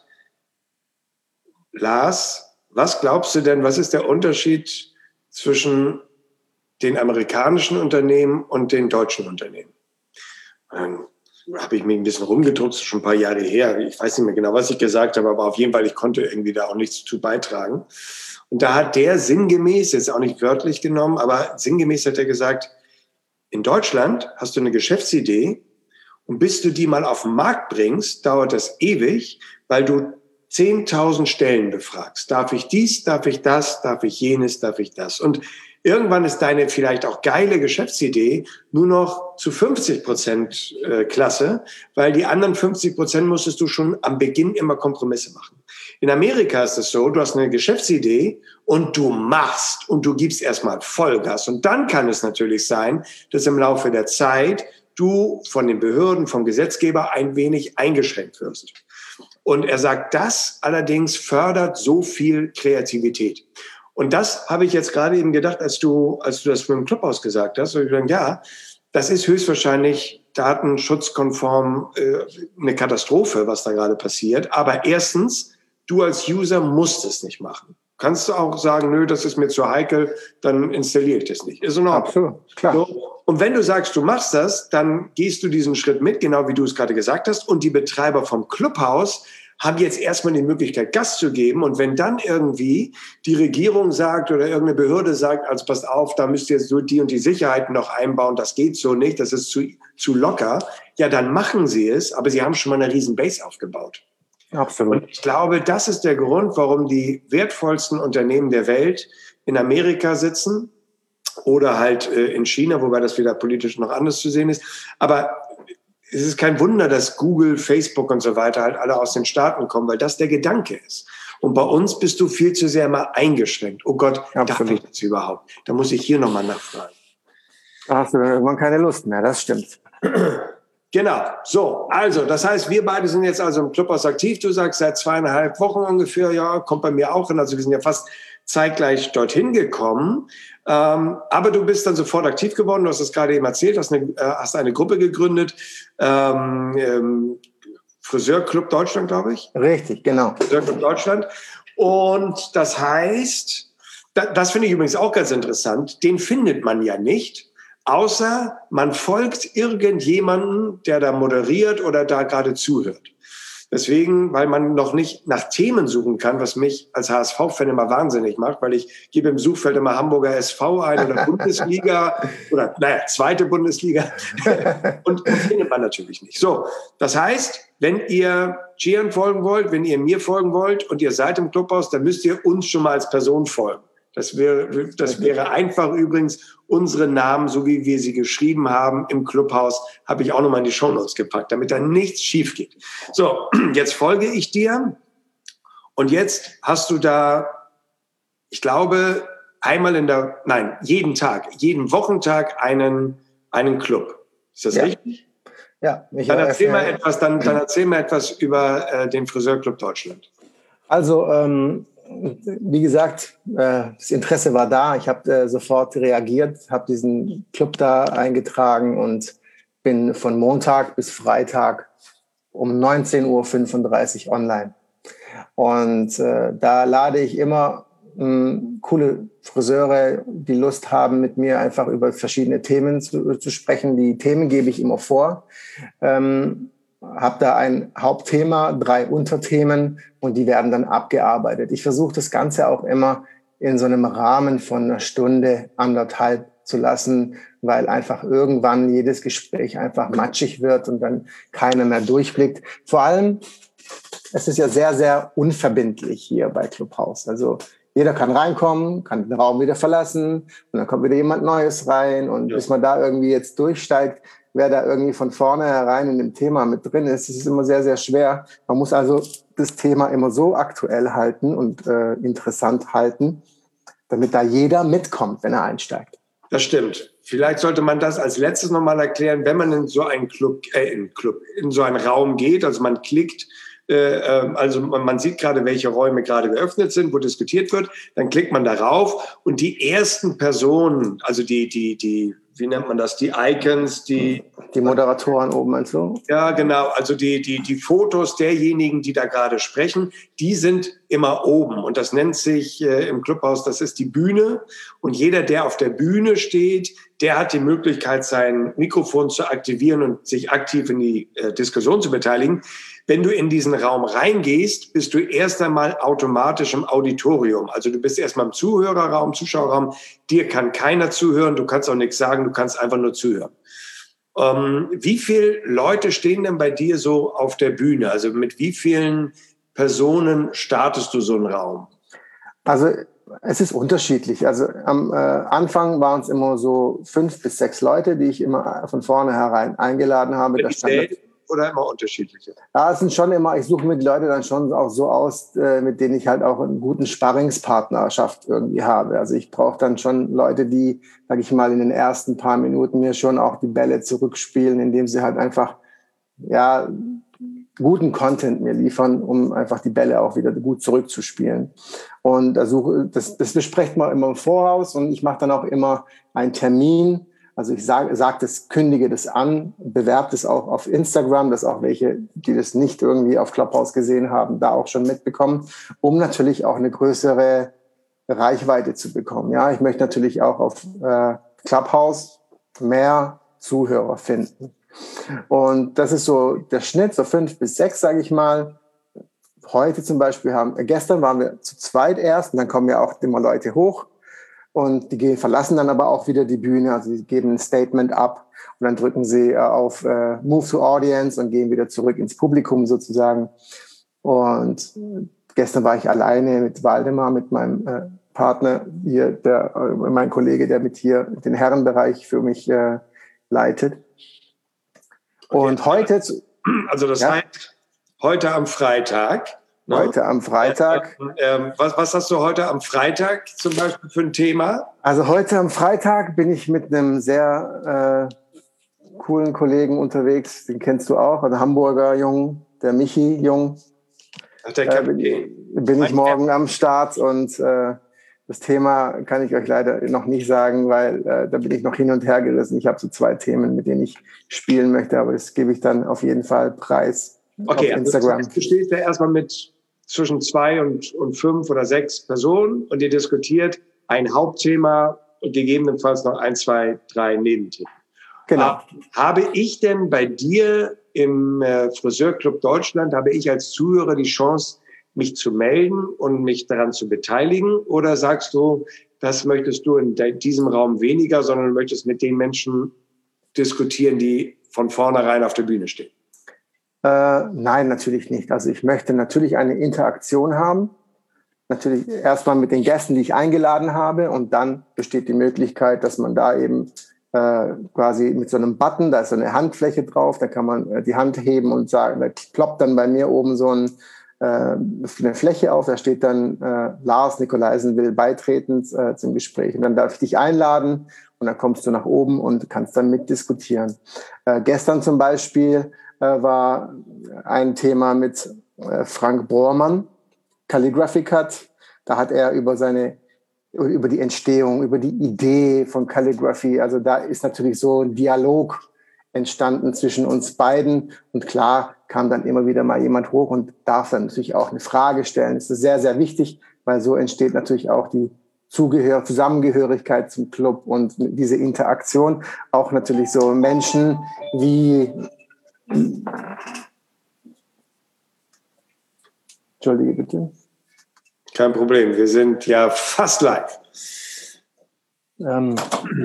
Lars, was glaubst du denn, was ist der Unterschied zwischen den amerikanischen Unternehmen und den deutschen Unternehmen? Habe ich mich ein bisschen rumgedruckt, schon ein paar Jahre her. Ich weiß nicht mehr genau, was ich gesagt habe, aber auf jeden Fall, ich konnte irgendwie da auch nichts zu beitragen. Und da hat der sinngemäß, jetzt auch nicht wörtlich genommen, aber sinngemäß hat er gesagt, in Deutschland hast du eine Geschäftsidee und bis du die mal auf den Markt bringst, dauert das ewig, weil du 10.000 Stellen befragst. Darf ich dies, darf ich das, darf ich jenes, darf ich das? Und irgendwann ist deine vielleicht auch geile Geschäftsidee nur noch zu 50% klasse, weil die anderen 50% musstest du schon am Beginn immer Kompromisse machen. In Amerika ist es so, du hast eine Geschäftsidee und du machst und du gibst erstmal Vollgas. Und dann kann es natürlich sein, dass im Laufe der Zeit du von den Behörden, vom Gesetzgeber ein wenig eingeschränkt wirst. Und er sagt, das allerdings fördert so viel Kreativität. Und das habe ich jetzt gerade eben gedacht, als du das mit dem Clubhouse gesagt hast. Und ich gedacht, ja, das ist höchstwahrscheinlich datenschutzkonform eine Katastrophe, was da gerade passiert. Aber erstens, du als User musst es nicht machen. Kannst du auch sagen, nö, das ist mir zu heikel, dann installiere ich das nicht. Ist in Ordnung. Absolut, klar. So. Und wenn du sagst, du machst das, dann gehst du diesen Schritt mit, genau wie du es gerade gesagt hast. Und die Betreiber vom Clubhouse haben jetzt erstmal die Möglichkeit, Gas zu geben. Und wenn dann irgendwie die Regierung sagt oder irgendeine Behörde sagt, also passt auf, da müsst ihr so die und die Sicherheiten noch einbauen, das geht so nicht, das ist zu locker, ja, dann machen sie es, aber sie haben schon mal eine riesen Base aufgebaut. Absolut. Und ich glaube, das ist der Grund, warum die wertvollsten Unternehmen der Welt in Amerika sitzen oder halt in China, wobei das wieder politisch noch anders zu sehen ist. Aber es ist kein Wunder, dass Google, Facebook und so weiter halt alle aus den Staaten kommen, weil das der Gedanke ist. Und bei uns bist du viel zu sehr mal eingeschränkt. Oh Gott, darf ich das überhaupt? Da muss ich hier nochmal nachfragen. Da hast du dann irgendwann keine Lust mehr, das stimmt. Genau, so, also das heißt, wir beide sind jetzt also im Clubhaus aktiv. Du sagst, seit 2,5 Wochen ungefähr, ja, kommt bei mir auch hin. Also wir sind ja fast zeitgleich dorthin gekommen. Aber du bist dann sofort aktiv geworden. Du hast es gerade eben erzählt, hast eine Gruppe gegründet. Friseurclub Deutschland, glaube ich. Richtig, genau. Friseurclub Deutschland. Und das heißt, das finde ich übrigens auch ganz interessant, den findet man ja nicht, außer man folgt irgendjemanden, der da moderiert oder da gerade zuhört. Deswegen, weil man noch nicht nach Themen suchen kann, was mich als HSV-Fan immer wahnsinnig macht, weil ich gebe im Suchfeld immer Hamburger SV ein oder Bundesliga oder, zweite Bundesliga und findet man natürlich nicht. So, das heißt, wenn ihr Gian folgen wollt, wenn ihr mir folgen wollt und ihr seid im Clubhaus, dann müsst ihr uns schon mal als Person folgen. Das wäre einfach übrigens unsere Namen, so wie wir sie geschrieben haben im Clubhaus, habe ich auch nochmal in die Shownotes gepackt, damit da nichts schief geht. So, jetzt folge ich dir und jetzt hast du da, ich glaube, jeden Tag, jeden Wochentag einen Club. Ist das richtig? Ja. Dann erzähl mal etwas über den Friseurclub Deutschland. Also, wie gesagt, das Interesse war da. Ich habe sofort reagiert, habe diesen Club da eingetragen und bin von Montag bis Freitag um 19:35 Uhr online. Und da lade ich immer coole Friseure, die Lust haben, mit mir einfach über verschiedene Themen zu sprechen. Die Themen gebe ich immer vor. Habe da ein Hauptthema, 3 Unterthemen und die werden dann abgearbeitet. Ich versuche das Ganze auch immer in so einem Rahmen von 1 Stunde, 1,5 zu lassen, weil einfach irgendwann jedes Gespräch einfach matschig wird und dann keiner mehr durchblickt. Vor allem, es ist ja sehr, sehr unverbindlich hier bei Clubhaus. Also jeder kann reinkommen, kann den Raum wieder verlassen und dann kommt wieder jemand Neues rein und bis man da irgendwie jetzt durchsteigt, wer da irgendwie von vornherein in dem Thema mit drin ist, das ist immer sehr, sehr schwer. Man muss also das Thema immer so aktuell halten und interessant halten, damit da jeder mitkommt, wenn er einsteigt. Das stimmt. Vielleicht sollte man das als letztes nochmal erklären, wenn man in so einen in so einen Raum geht, also man klickt, also man sieht gerade, welche Räume gerade geöffnet sind, wo diskutiert wird, dann klickt man darauf und die ersten Personen, also die wie nennt man das, die Icons, die Moderatoren oben, meinst du? Ja, genau, also die Fotos derjenigen, die da gerade sprechen, die sind immer oben und das nennt sich im Clubhaus, das ist die Bühne und jeder, der auf der Bühne steht, der hat die Möglichkeit, sein Mikrofon zu aktivieren und sich aktiv in die Diskussion zu beteiligen. Wenn du in diesen Raum reingehst, bist du erst einmal automatisch im Auditorium. Also du bist erstmal im Zuhörerraum, Zuschauerraum. Dir kann keiner zuhören, du kannst auch nichts sagen, du kannst einfach nur zuhören. Wie viele Leute stehen denn bei dir so auf der Bühne? Also mit wie vielen Personen startest du so einen Raum? Also es ist unterschiedlich. Also am Anfang waren es immer so 5 bis 6 Leute, die ich immer von vornherein eingeladen habe. Oder immer unterschiedliche? Ja, es sind schon immer, ich suche mir die Leute dann schon auch so aus, mit denen ich halt auch einen guten Sparringspartnerschaft irgendwie habe. Also ich brauche dann schon Leute, die, sage ich mal, in den ersten paar Minuten mir schon auch die Bälle zurückspielen, indem sie halt einfach, ja, guten Content mir liefern, um einfach die Bälle auch wieder gut zurückzuspielen. Und also das bespricht man immer im Voraus und ich mache dann auch immer einen Termin. Also ich sag das, kündige das an, bewerbe das auch auf Instagram, dass auch welche, die das nicht irgendwie auf Clubhouse gesehen haben, da auch schon mitbekommen, um natürlich auch eine größere Reichweite zu bekommen. Ja, ich möchte natürlich auch auf Clubhouse mehr Zuhörer finden. Und das ist so der Schnitt, so 5 bis 6, sage ich mal. heute zum Beispiel gestern waren wir zu zweit erst und dann kommen ja auch immer Leute hoch und die verlassen dann aber auch wieder die Bühne, also die geben ein Statement ab und dann drücken sie auf Move to Audience und gehen wieder zurück ins Publikum sozusagen. Und gestern war ich alleine mit Waldemar, mit meinem Partner hier, mein Kollege, der mit hier den Herrenbereich für mich leitet. Und okay. Also das heißt, heute am Freitag. Ne? Heute am Freitag. Was hast du heute am Freitag zum Beispiel für ein Thema? Also heute am Freitag bin ich mit einem sehr coolen Kollegen unterwegs, den kennst du auch, ein Hamburger Jung, der Michi Jung. Ach, der Kapitän. Bin ich morgen am Start und das Thema kann ich euch leider noch nicht sagen, weil da bin ich noch hin und her gerissen. Ich habe so 2 Themen, mit denen ich spielen möchte, aber das gebe ich dann auf jeden Fall preis auf Instagram. Also du stehst ja erstmal mit zwischen 2 und 5 oder 6 Personen und ihr diskutiert ein Hauptthema und gegebenenfalls noch 1, 2, 3 Nebenthemen. Genau. Habe ich denn bei dir im Friseurclub Deutschland, habe ich als Zuhörer die Chance, mich zu melden und mich daran zu beteiligen? Oder sagst du, das möchtest du in diesem Raum weniger, sondern du möchtest mit den Menschen diskutieren, die von vornherein auf der Bühne stehen? Nein, natürlich nicht. Also ich möchte natürlich eine Interaktion haben. Natürlich erstmal mit den Gästen, die ich eingeladen habe. Und dann besteht die Möglichkeit, dass man da eben quasi mit so einem Button, da ist so eine Handfläche drauf, da kann man die Hand heben und sagen, da ploppt dann bei mir oben so eine Fläche auf, da steht dann Lars Nikolaisen will beitreten zum Gespräch. Und dann darf ich dich einladen und dann kommst du nach oben und kannst dann mitdiskutieren. Gestern zum Beispiel war ein Thema mit Frank Bormann, Calligraphy Cut. Da hat er über die Entstehung, über die Idee von Calligraphy, also da ist natürlich so ein Dialog entstanden zwischen uns beiden. Und klar kam dann immer wieder mal jemand hoch und darf dann natürlich auch eine Frage stellen. Das ist sehr, sehr wichtig, weil so entsteht natürlich auch die Zusammengehörigkeit zum Club und diese Interaktion. Auch natürlich so Menschen wie... Entschuldige bitte. Kein Problem, wir sind ja fast live. Und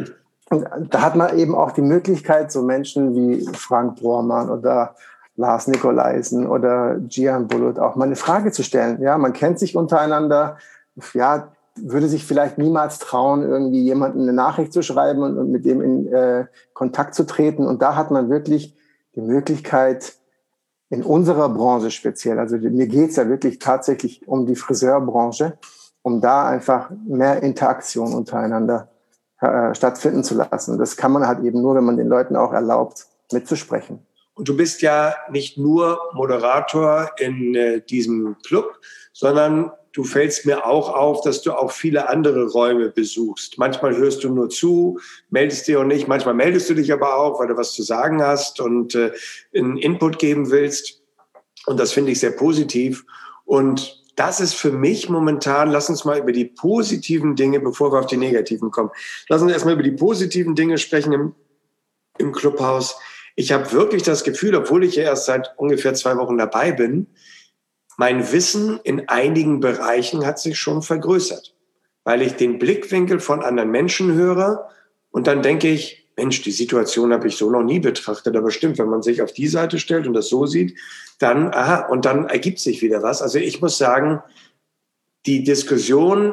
da hat man eben auch die Möglichkeit, so Menschen wie Frank Bormann oder Lars Nikolaisen oder Gian Bulut auch mal eine Frage zu stellen. Ja, man kennt sich untereinander, ja, würde sich vielleicht niemals trauen, irgendwie jemandem eine Nachricht zu schreiben und mit dem in Kontakt zu treten. Und da hat man wirklich die Möglichkeit, in unserer Branche speziell, also mir geht es ja wirklich tatsächlich um die Friseurbranche, um da einfach mehr Interaktion untereinander stattfinden zu lassen. Das kann man halt eben nur, wenn man den Leuten auch erlaubt, mitzusprechen. Und du bist ja nicht nur Moderator in diesem Club, sondern du fällst mir auch auf, dass du auch viele andere Räume besuchst. Manchmal hörst du nur zu, meldest dich auch nicht. Manchmal meldest du dich aber auch, weil du was zu sagen hast und einen Input geben willst. Und das finde ich sehr positiv. Und das ist für mich momentan, lass uns mal über die positiven Dinge, bevor wir auf die negativen kommen. Lass uns erstmal über die positiven Dinge sprechen im Clubhaus. Ich habe wirklich das Gefühl, obwohl ich ja erst seit ungefähr 2 Wochen dabei bin, mein Wissen in einigen Bereichen hat sich schon vergrößert, weil ich den Blickwinkel von anderen Menschen höre und dann denke ich, Mensch, die Situation habe ich so noch nie betrachtet, aber stimmt, wenn man sich auf die Seite stellt und das so sieht, dann, und dann ergibt sich wieder was. Also ich muss sagen, die Diskussion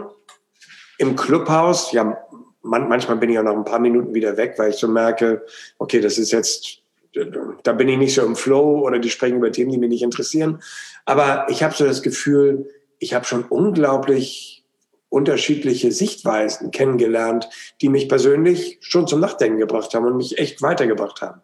im Clubhaus, ja, manchmal bin ich auch noch ein paar Minuten wieder weg, weil ich so merke, okay, das ist jetzt, da bin ich nicht so im Flow oder die sprechen über Themen, die mich nicht interessieren. Aber ich habe so das Gefühl, ich habe schon unglaublich unterschiedliche Sichtweisen kennengelernt, die mich persönlich schon zum Nachdenken gebracht haben und mich echt weitergebracht haben.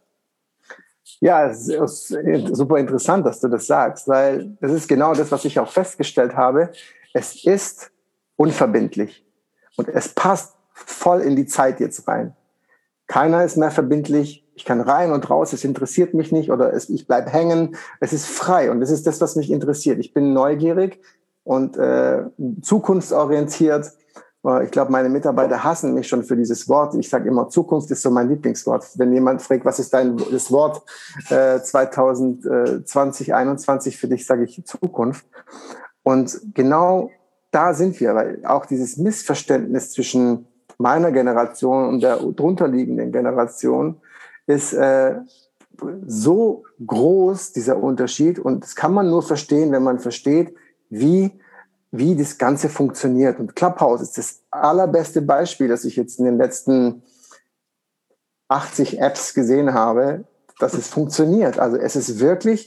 Ja, es ist super interessant, dass du das sagst, weil das ist genau das, was ich auch festgestellt habe. Es ist unverbindlich und es passt voll in die Zeit jetzt rein. Keiner ist mehr verbindlich. Ich kann rein und raus, es interessiert mich nicht oder ich bleibe hängen. Es ist frei und das ist das, was mich interessiert. Ich bin neugierig und zukunftsorientiert Ich glaube, meine Mitarbeiter hassen mich schon für dieses Wort. Ich sage immer, Zukunft ist so mein Lieblingswort. Wenn jemand fragt, was ist das Wort 2020, 2021 für dich, sage ich Zukunft. Und genau da sind wir, weil auch dieses Missverständnis zwischen meiner Generation und der drunterliegenden Generation ist so groß, dieser Unterschied. Und das kann man nur verstehen, wenn man versteht, wie das Ganze funktioniert. Und Clubhouse ist das allerbeste Beispiel, das ich jetzt in den letzten 80 Apps gesehen habe, dass es funktioniert. Also es ist wirklich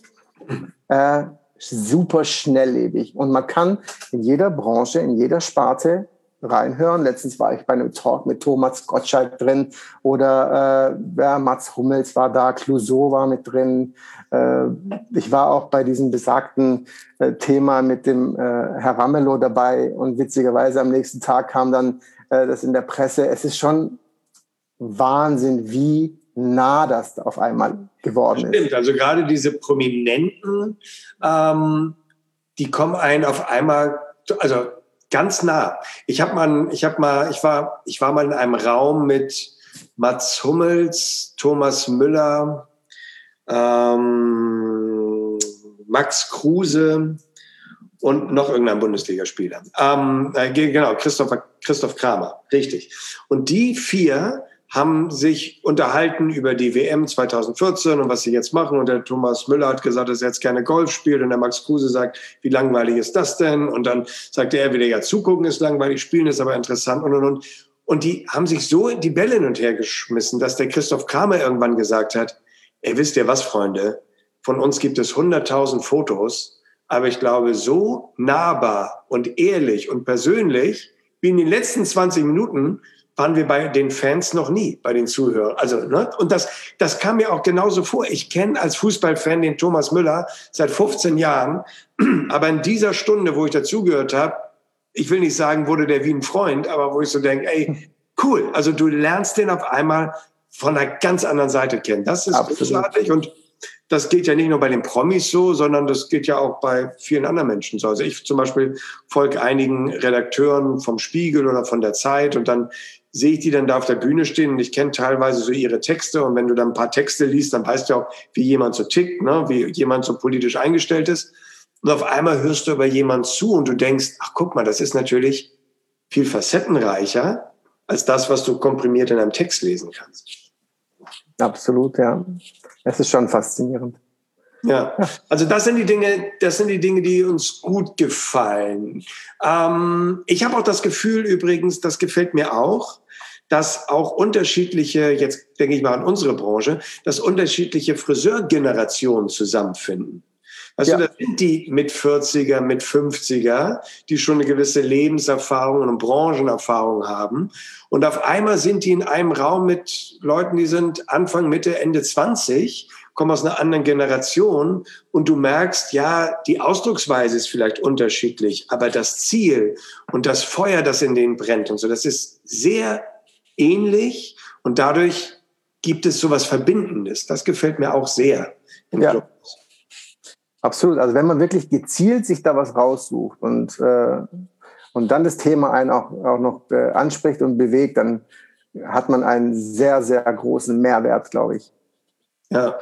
super schnelllebig. Und man kann in jeder Branche, in jeder Sparte reinhören. Letztens war ich bei einem Talk mit Thomas Gottschalk drin oder Mats Hummels war da, Clouseau war mit drin. Ich war auch bei diesem besagten Thema mit dem Herr Ramelow dabei und witzigerweise am nächsten Tag kam dann das in der Presse. Es ist schon Wahnsinn, wie nah das auf einmal geworden ist. Stimmt, also gerade diese Prominenten, die kommen einen auf einmal, also ganz nah. Ich war mal in einem Raum mit Mats Hummels, Thomas Müller, Max Kruse und noch irgendein Bundesligaspieler. Genau, Christoph Kramer, richtig. Und die 4 haben sich unterhalten über die WM 2014 und was sie jetzt machen. Und der Thomas Müller hat gesagt, dass er jetzt gerne Golf spielt. Und der Max Kruse sagt, wie langweilig ist das denn? Und dann sagte er wieder, ja, zugucken ist langweilig, spielen ist aber interessant und. Und die haben sich so die Bälle hin und her geschmissen, dass der Christoph Kramer irgendwann gesagt hat, ey, wisst ihr was, Freunde? Von uns gibt es 100.000 Fotos, aber ich glaube, so nahbar und ehrlich und persönlich wie in den letzten 20 Minuten waren wir bei den Fans noch nie, bei den Zuhörern. Also, ne? Und das kam mir auch genauso vor. Ich kenne als Fußballfan den Thomas Müller seit 15 Jahren, aber in dieser Stunde, wo ich dazugehört habe, ich will nicht sagen, wurde der wie ein Freund, aber wo ich so denke, ey, cool. Also du lernst den auf einmal von einer ganz anderen Seite kennen. Das ist großartig und das geht ja nicht nur bei den Promis so, sondern das geht ja auch bei vielen anderen Menschen so. Also ich zum Beispiel folge einigen Redakteuren vom Spiegel oder von der Zeit und dann sehe ich die dann da auf der Bühne stehen und ich kenne teilweise so ihre Texte und wenn du dann ein paar Texte liest, dann weißt du auch, wie jemand so tickt, ne? Wie jemand so politisch eingestellt ist. Und auf einmal hörst du aber jemand zu und du denkst, ach guck mal, das ist natürlich viel facettenreicher als das, was du komprimiert in einem Text lesen kannst. Absolut, ja. Es ist schon faszinierend. Ja, also das sind die Dinge, die uns gut gefallen. Ich habe auch das Gefühl übrigens, das gefällt mir auch, dass auch unterschiedliche, jetzt denke ich mal an unsere Branche, dass unterschiedliche Friseurgenerationen zusammenfinden. Weißt du, das sind die mit 40er, mit 50er, die schon eine gewisse Lebenserfahrung und Branchenerfahrung haben. Und auf einmal sind die in einem Raum mit Leuten, die sind Anfang, Mitte, Ende 20, kommen aus einer anderen Generation. Und du merkst, ja, die Ausdrucksweise ist vielleicht unterschiedlich, aber das Ziel und das Feuer, das in denen brennt und so, das ist sehr ähnlich. Und dadurch gibt es sowas Verbindendes. Das gefällt mir auch sehr im Club. Absolut. Also wenn man wirklich gezielt sich da was raussucht und dann das Thema einen auch noch anspricht und bewegt, dann hat man einen sehr, sehr großen Mehrwert, glaube ich. Ja.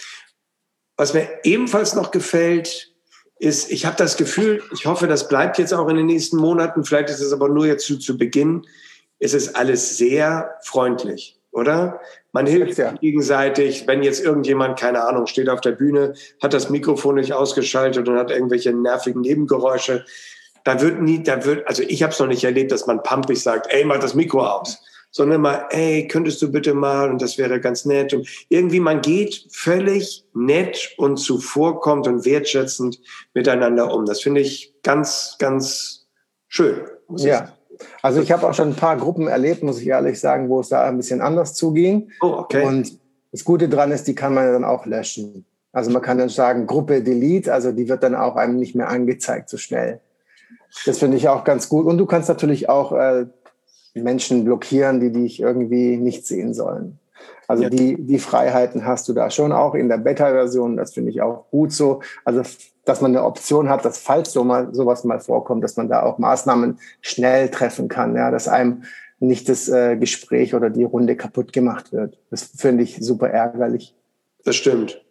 Was mir ebenfalls noch gefällt, ist, ich habe das Gefühl, ich hoffe, das bleibt jetzt auch in den nächsten Monaten, vielleicht ist es aber nur jetzt zu Beginn, ist es alles sehr freundlich, oder? Man hilft sich gegenseitig, wenn jetzt irgendjemand, keine Ahnung, steht auf der Bühne, hat das Mikrofon nicht ausgeschaltet und hat irgendwelche nervigen Nebengeräusche. Also ich habe es noch nicht erlebt, dass man pampig sagt, ey, mach das Mikro aus. Sondern mal, ey, könntest du bitte mal, und das wäre ganz nett. Und irgendwie, man geht völlig nett und zuvorkommend und wertschätzend miteinander um. Das finde ich ganz, ganz schön. Ja. Also ich habe auch schon ein paar Gruppen erlebt, muss ich ehrlich sagen, wo es da ein bisschen anders zuging. Oh, okay. Und das Gute dran ist, die kann man dann auch löschen. Also man kann dann sagen, Gruppe Delete, also die wird dann auch einem nicht mehr angezeigt so schnell. Das finde ich auch ganz gut. Und du kannst natürlich auch Menschen blockieren, die dich irgendwie nicht sehen sollen. Also die Freiheiten hast du da schon auch in der Beta-Version. Das finde ich auch gut so. Also, dass man eine Option hat, dass falls sowas mal vorkommt, dass man da auch Maßnahmen schnell treffen kann, ja, dass einem nicht das Gespräch oder die Runde kaputt gemacht wird. Das finde ich super ärgerlich. Das stimmt.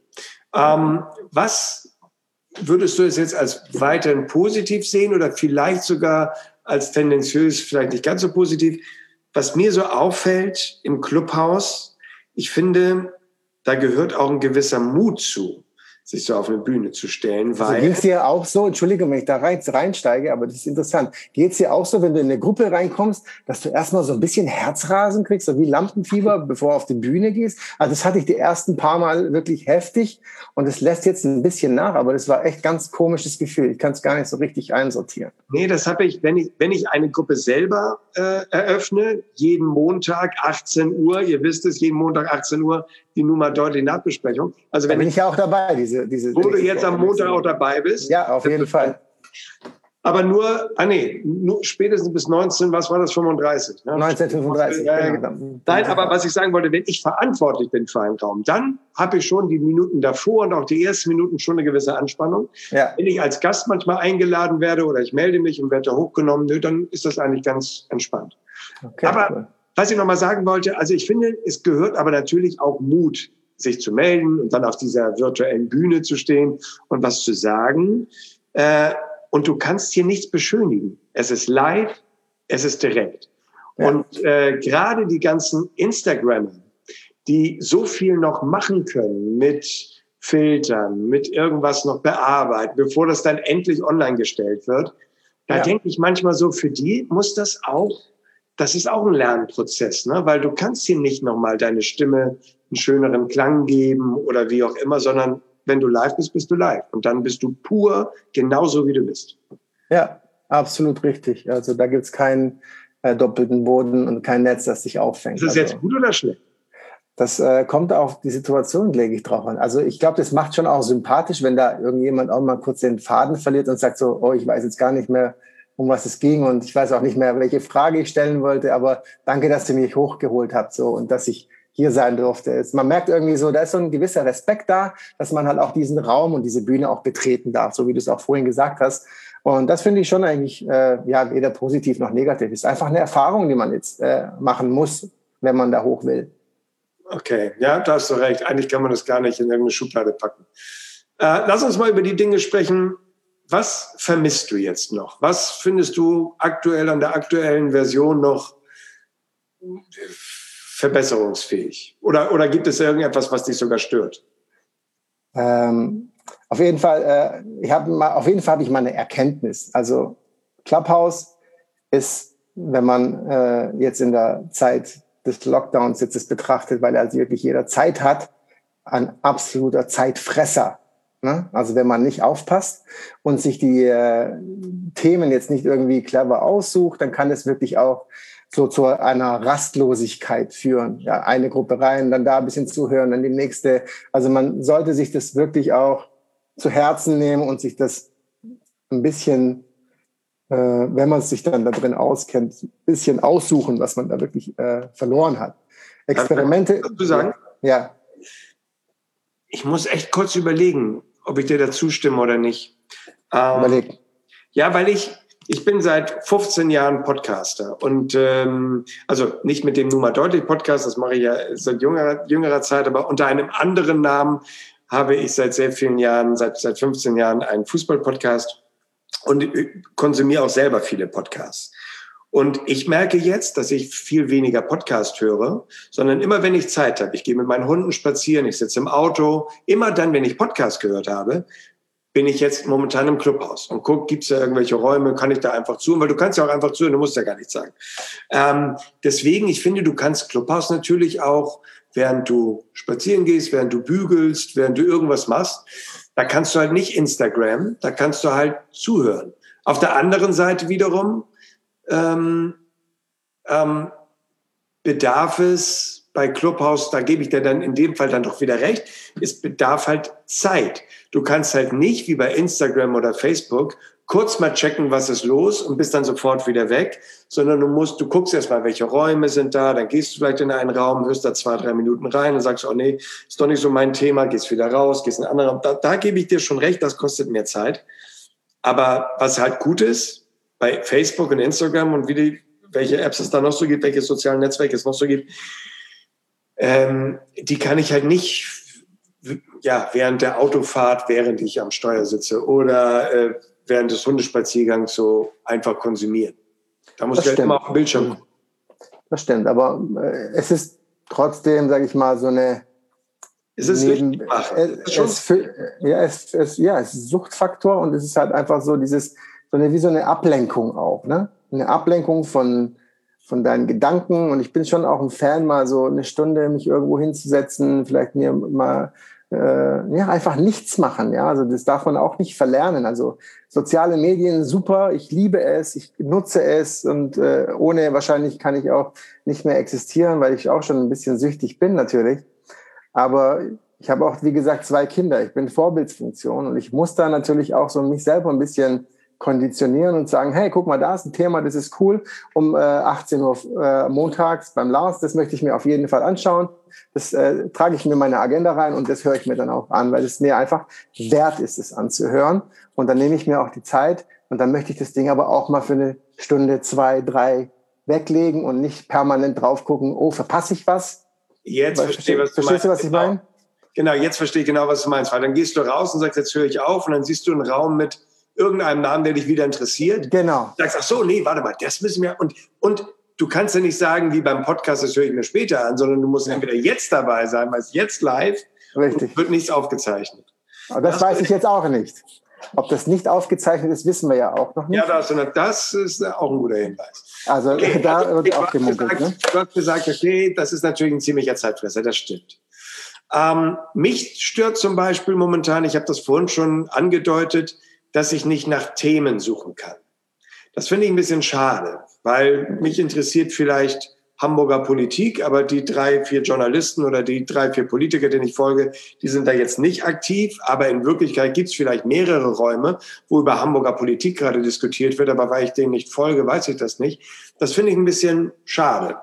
Was würdest du es jetzt als weiterhin positiv sehen oder vielleicht sogar als tendenziös, vielleicht nicht ganz so positiv? Was mir so auffällt im Clubhaus, ich finde, da gehört auch ein gewisser Mut zu, sich so auf eine Bühne zu stellen. Also ging es dir auch so, Entschuldigung, wenn ich da reinsteige, aber das ist interessant. Geht es dir auch so, wenn du in eine Gruppe reinkommst, dass du erstmal so ein bisschen Herzrasen kriegst, so wie Lampenfieber, bevor du auf die Bühne gehst? Also das hatte ich die ersten paar Mal wirklich heftig und es lässt jetzt ein bisschen nach, aber das war echt ganz komisches Gefühl. Ich kann es gar nicht so richtig einsortieren. Nee, das habe ich, wenn ich eine Gruppe selber eröffne, jeden Montag 18 Uhr, ihr wisst es, jeden Montag 18 Uhr, die Nummer deutliche Nachbesprechung. Also wenn da bin ich ja auch dabei, wo du jetzt am Montag auch dabei bist. Ja, auf jeden Fall. Aber nur spätestens bis 19, was war das, 35? Ne? 1935, ja, genau. Nein, aber was ich sagen wollte, wenn ich verantwortlich bin für einen Raum, dann habe ich schon die Minuten davor und auch die ersten Minuten schon eine gewisse Anspannung. Ja. Wenn ich als Gast manchmal eingeladen werde oder ich melde mich und werde da hochgenommen, dann ist das eigentlich ganz entspannt. Okay, aber cool. Was ich noch mal sagen wollte, also ich finde, es gehört aber natürlich auch Mut, sich zu melden und dann auf dieser virtuellen Bühne zu stehen und was zu sagen. Und du kannst hier nichts beschönigen. Es ist live, es ist direkt. Ja. Und gerade die ganzen Instagrammer, die so viel noch machen können mit Filtern, mit irgendwas noch bearbeiten, bevor das dann endlich online gestellt wird, da denke ich manchmal so, für die muss das ist auch ein Lernprozess, ne? Weil du kannst hier nicht nochmal deine Stimme einen schöneren Klang geben oder wie auch immer, sondern wenn du live bist, bist du live. Und dann bist du pur genauso, wie du bist. Ja, absolut richtig. Also da gibt's keinen doppelten Boden und kein Netz, das dich auffängt. Ist das jetzt gut oder schlecht? Das kommt auf die Situation, lege ich drauf an. Also ich glaube, das macht schon auch sympathisch, wenn da irgendjemand auch mal kurz den Faden verliert und sagt so, oh, ich weiß jetzt gar nicht mehr, um was es ging und ich weiß auch nicht mehr, welche Frage ich stellen wollte, aber danke, dass ihr mich hochgeholt habt so und dass ich hier sein durfte. Man merkt irgendwie so, da ist so ein gewisser Respekt da, dass man halt auch diesen Raum und diese Bühne auch betreten darf, so wie du es auch vorhin gesagt hast. Und das finde ich schon eigentlich weder positiv noch negativ. Ist einfach eine Erfahrung, die man jetzt machen muss, wenn man da hoch will. Okay, ja, da hast du recht. Eigentlich kann man das gar nicht in irgendeine Schublade packen. Lass uns mal über die Dinge sprechen. Was vermisst du jetzt noch? Was findest du aktuell an der aktuellen Version noch verbesserungsfähig? Oder gibt es irgendetwas, was dich sogar stört? Auf jeden Fall, habe ich mal eine Erkenntnis. Also Clubhouse ist, wenn man jetzt in der Zeit des Lockdowns jetzt das betrachtet, weil er wirklich jeder Zeit hat, ein absoluter Zeitfresser. Ne? Also wenn man nicht aufpasst und sich die Themen jetzt nicht irgendwie clever aussucht, dann kann es wirklich auch so zu einer Rastlosigkeit führen. Ja, eine Gruppe rein, dann da ein bisschen zuhören, dann die nächste. Also man sollte sich das wirklich auch zu Herzen nehmen und sich das ein bisschen, wenn man sich dann da drin auskennt, ein bisschen aussuchen, was man da wirklich verloren hat. Experimente. Kannst du sagen? Ja. Ich muss echt kurz überlegen, ob ich dir dazu stimme oder nicht. Überleg. Ja, weil ich bin seit 15 Jahren Podcaster und also nicht mit dem Nun mal deutlich Podcast, das mache ich ja seit jüngerer Zeit, aber unter einem anderen Namen habe ich seit sehr vielen Jahren, seit 15 Jahren einen Fußball-Podcast und konsumiere auch selber viele Podcasts. Und ich merke jetzt, dass ich viel weniger Podcast höre, sondern immer, wenn ich Zeit habe, ich gehe mit meinen Hunden spazieren, ich sitze im Auto, immer dann, wenn ich Podcast gehört habe, bin ich jetzt momentan im Clubhaus und guck, gibt's da irgendwelche Räume, kann ich da einfach zuhören, weil du kannst ja auch einfach zuhören, du musst ja gar nichts sagen. Deswegen, ich finde, du kannst Clubhaus natürlich auch, während du spazieren gehst, während du bügelst, während du irgendwas machst, da kannst du halt nicht Instagram, da kannst du halt zuhören. Auf der anderen Seite wiederum bedarf es bei Clubhouse, da gebe ich dir dann in dem Fall dann doch wieder recht, es bedarf halt Zeit. Du kannst halt nicht wie bei Instagram oder Facebook kurz mal checken, was ist los und bist dann sofort wieder weg, sondern du guckst erst mal, welche Räume sind da, dann gehst du vielleicht in einen Raum, hörst da 2-3 Minuten rein und sagst, oh nee, ist doch nicht so mein Thema, gehst wieder raus, gehst in einen anderen Raum. Da gebe ich dir schon recht, das kostet mehr Zeit. Aber was halt gut ist, bei Facebook und Instagram und welche Apps es da noch so gibt, welche sozialen Netzwerke es noch so gibt, die kann ich halt nicht während der Autofahrt, während ich am Steuer sitze oder während des Hundespaziergangs so einfach konsumieren. Da muss ich halt immer auf dem Bildschirm gucken. Das stimmt, aber es ist trotzdem, sage ich mal, so eine... Es ist es ist Suchtfaktor und es ist halt einfach so wie so eine Ablenkung auch, ne? Eine Ablenkung von deinen Gedanken, und ich bin schon auch ein Fan, mal so eine Stunde mich irgendwo hinzusetzen, vielleicht mir mal einfach nichts machen, ja, also das darf man auch nicht verlernen. Also soziale Medien, super, ich liebe es, ich nutze es, und ohne wahrscheinlich kann ich auch nicht mehr existieren, weil ich auch schon ein bisschen süchtig bin natürlich. Aber ich habe auch, wie gesagt, 2 Kinder. Ich bin Vorbildsfunktion und ich muss da natürlich auch so mich selber ein bisschen konditionieren und sagen, hey, guck mal, da ist ein Thema, das ist cool, um 18 Uhr montags beim Lars, das möchte ich mir auf jeden Fall anschauen. Das trage ich mir in meine Agenda rein und das höre ich mir dann auch an, weil es mir einfach wert ist, es anzuhören. Und dann nehme ich mir auch die Zeit und dann möchte ich das Ding aber auch mal für eine Stunde, 2, 3 weglegen und nicht permanent drauf gucken, oh, verpasse ich was? Jetzt verstehst du, was ich meine? Genau, jetzt verstehe ich genau, was du meinst. Weil dann gehst du raus und sagst, jetzt höre ich auf, und dann siehst du einen Raum mit irgendeinem Namen, der dich wieder interessiert. Genau. Sagst, ach so, nee, warte mal, das müssen wir... Und du kannst ja nicht sagen, wie beim Podcast, das höre ich mir später an, sondern du musst entweder jetzt dabei sein, weil es jetzt live. Richtig. Wird nichts aufgezeichnet. Aber das weiß ich jetzt auch nicht. Ob das nicht aufgezeichnet ist, wissen wir ja auch noch nicht. Ja, das ist auch ein guter Hinweis. Also okay, da wird auch gemunkelt. Du hast gesagt, okay, das ist natürlich ein ziemlicher Zeitfresser, das stimmt. Mich stört zum Beispiel momentan, ich habe das vorhin schon angedeutet, dass ich nicht nach Themen suchen kann. Das finde ich ein bisschen schade, weil mich interessiert vielleicht Hamburger Politik, aber die 3, 4 Journalisten oder die 3, 4 Politiker, denen ich folge, die sind da jetzt nicht aktiv, aber in Wirklichkeit gibt es vielleicht mehrere Räume, wo über Hamburger Politik gerade diskutiert wird, aber weil ich denen nicht folge, weiß ich das nicht. Das finde ich ein bisschen schade.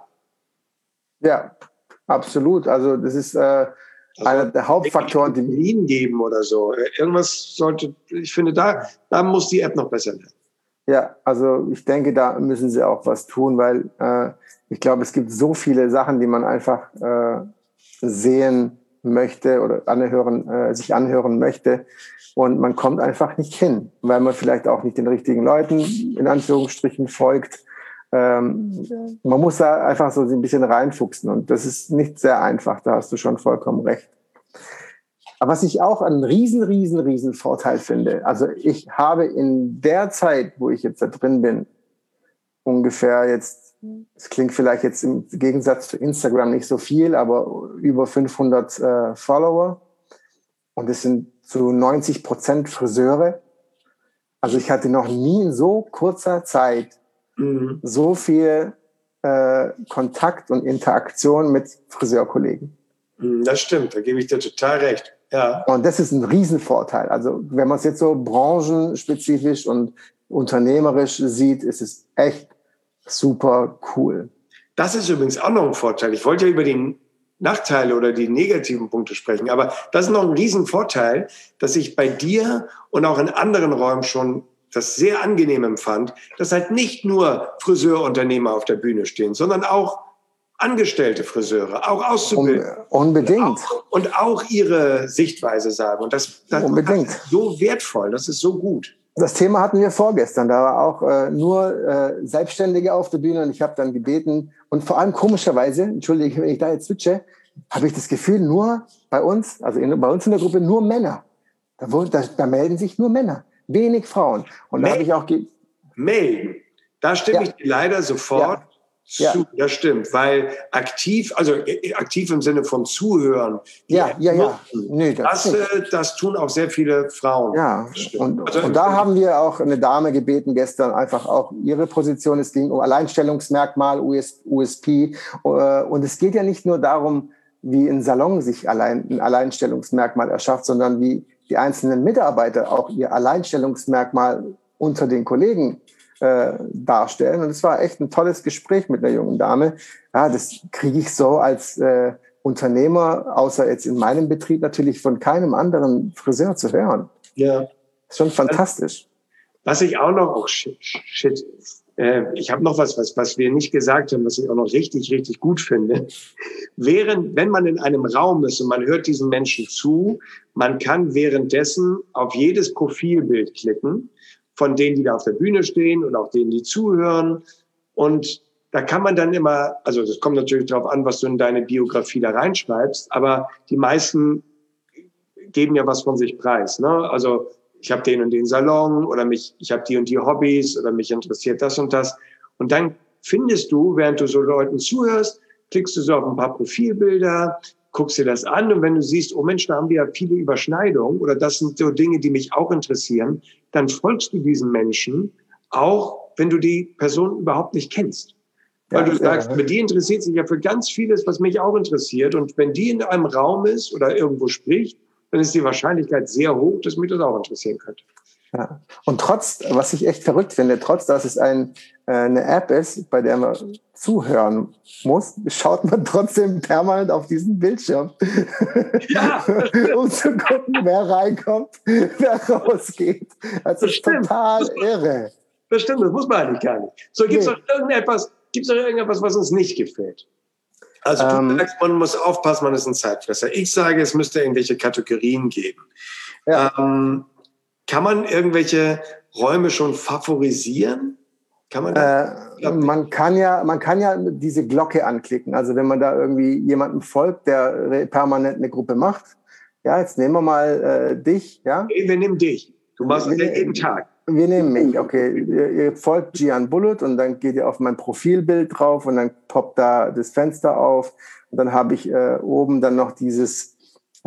Ja, absolut. Also das ist einer der Hauptfaktoren, die Berlin geben oder so. Irgendwas sollte, ich finde, da muss die App noch besser werden. Ja, also ich denke, da müssen sie auch was tun, weil ich glaube, es gibt so viele Sachen, die man einfach sehen möchte oder sich anhören möchte, und man kommt einfach nicht hin, weil man vielleicht auch nicht den richtigen Leuten in Anführungsstrichen folgt. Man muss da einfach so ein bisschen reinfuchsen, und das ist nicht sehr einfach, da hast du schon vollkommen recht. Aber was ich auch einen riesen Vorteil finde, also ich habe in der Zeit, wo ich jetzt da drin bin, ungefähr jetzt, es klingt vielleicht jetzt im Gegensatz zu Instagram nicht so viel, aber über 500 Follower, und es sind zu 90% Friseure. Also ich hatte noch nie in so kurzer Zeit so viel Kontakt und Interaktion mit Friseurkollegen. Das stimmt, da gebe ich dir total recht. Ja. Und das ist ein Riesenvorteil. Also wenn man es jetzt so branchenspezifisch und unternehmerisch sieht, ist es echt super cool. Das ist übrigens auch noch ein Vorteil. Ich wollte ja über die Nachteile oder die negativen Punkte sprechen, aber das ist noch ein Riesenvorteil, dass ich bei dir und auch in anderen Räumen schon das sehr angenehm empfand, dass halt nicht nur Friseurunternehmer auf der Bühne stehen, sondern auch angestellte Friseure, auch Auszubildende. Unbedingt. Und auch ihre Sichtweise sagen. Und das ist so wertvoll, das ist so gut. Das Thema hatten wir vorgestern. Da war auch nur Selbstständige auf der Bühne, und ich habe dann gebeten, und vor allem komischerweise, entschuldige, wenn ich da jetzt switche, habe ich das Gefühl, nur bei uns, also bei uns in der Gruppe, nur Männer. Da melden sich nur Männer, wenig Frauen. Und da habe ich auch... Melden. Da stimme ich dir leider sofort Ja. Das stimmt, weil aktiv im Sinne von Zuhören. Ja. Nee, Das tun auch sehr viele Frauen. Ja, und Also, da haben wir auch eine Dame gebeten gestern, einfach auch ihre Position. Es ging um Alleinstellungsmerkmal, USP. Und es geht ja nicht nur darum, wie ein Salon sich ein Alleinstellungsmerkmal erschafft, sondern wie die einzelnen Mitarbeiter auch ihr Alleinstellungsmerkmal unter den Kollegen darstellen. Und es war echt ein tolles Gespräch mit einer jungen Dame. Ja, das kriege ich so als Unternehmer, außer jetzt in meinem Betrieb, natürlich von keinem anderen Friseur zu hören. Ja. Das ist schon fantastisch. Was ich auch noch, ich habe noch was wir nicht gesagt haben, was ich auch noch richtig, richtig gut finde. Wenn man in einem Raum ist und man hört diesen Menschen zu, man kann währenddessen auf jedes Profilbild klicken, von denen, die da auf der Bühne stehen und auch denen, die zuhören. Und da kann man dann immer, also das kommt natürlich darauf an, was du in deine Biografie da reinschreibst, aber die meisten geben ja was von sich preis, ne? Also ich habe den und den Salon oder ich habe die und die Hobbys oder mich interessiert das und das. Und dann findest du, während du so Leuten zuhörst, klickst du so auf ein paar Profilbilder, guckst dir das an und wenn du siehst, oh Mensch, da haben wir ja viele Überschneidungen oder das sind so Dinge, die mich auch interessieren, dann folgst du diesen Menschen, auch wenn du die Person überhaupt nicht kennst. Weil du sagst, die interessiert sich ja für ganz vieles, was mich auch interessiert. Und wenn die in einem Raum ist oder irgendwo spricht, dann ist die Wahrscheinlichkeit sehr hoch, dass mich das auch interessieren könnte. Ja. Und was ich echt verrückt finde, trotz dass es eine App ist, bei der man zuhören muss, schaut man trotzdem permanent auf diesen Bildschirm, ja. um zu gucken, wer reinkommt, wer rausgeht. Das ist total irre. Das stimmt, das muss man eigentlich gar nicht. So, gibt es noch irgendetwas, was uns nicht gefällt? Also du sagst, man muss aufpassen, man ist ein Zeitfresser. Ich sage, es müsste irgendwelche Kategorien geben. Ja. Kann man irgendwelche Räume schon favorisieren? Kann man man kann ja diese Glocke anklicken. Also wenn man da irgendwie jemandem folgt, der permanent eine Gruppe macht. Ja, jetzt nehmen wir mal dich. Ja? Okay, wir nehmen dich. Du machst das ja jeden Tag. Wir nehmen mich, okay. Ihr folgt Gian Bullitt und dann geht ihr auf mein Profilbild drauf und dann poppt da das Fenster auf. Und dann habe ich oben dann noch so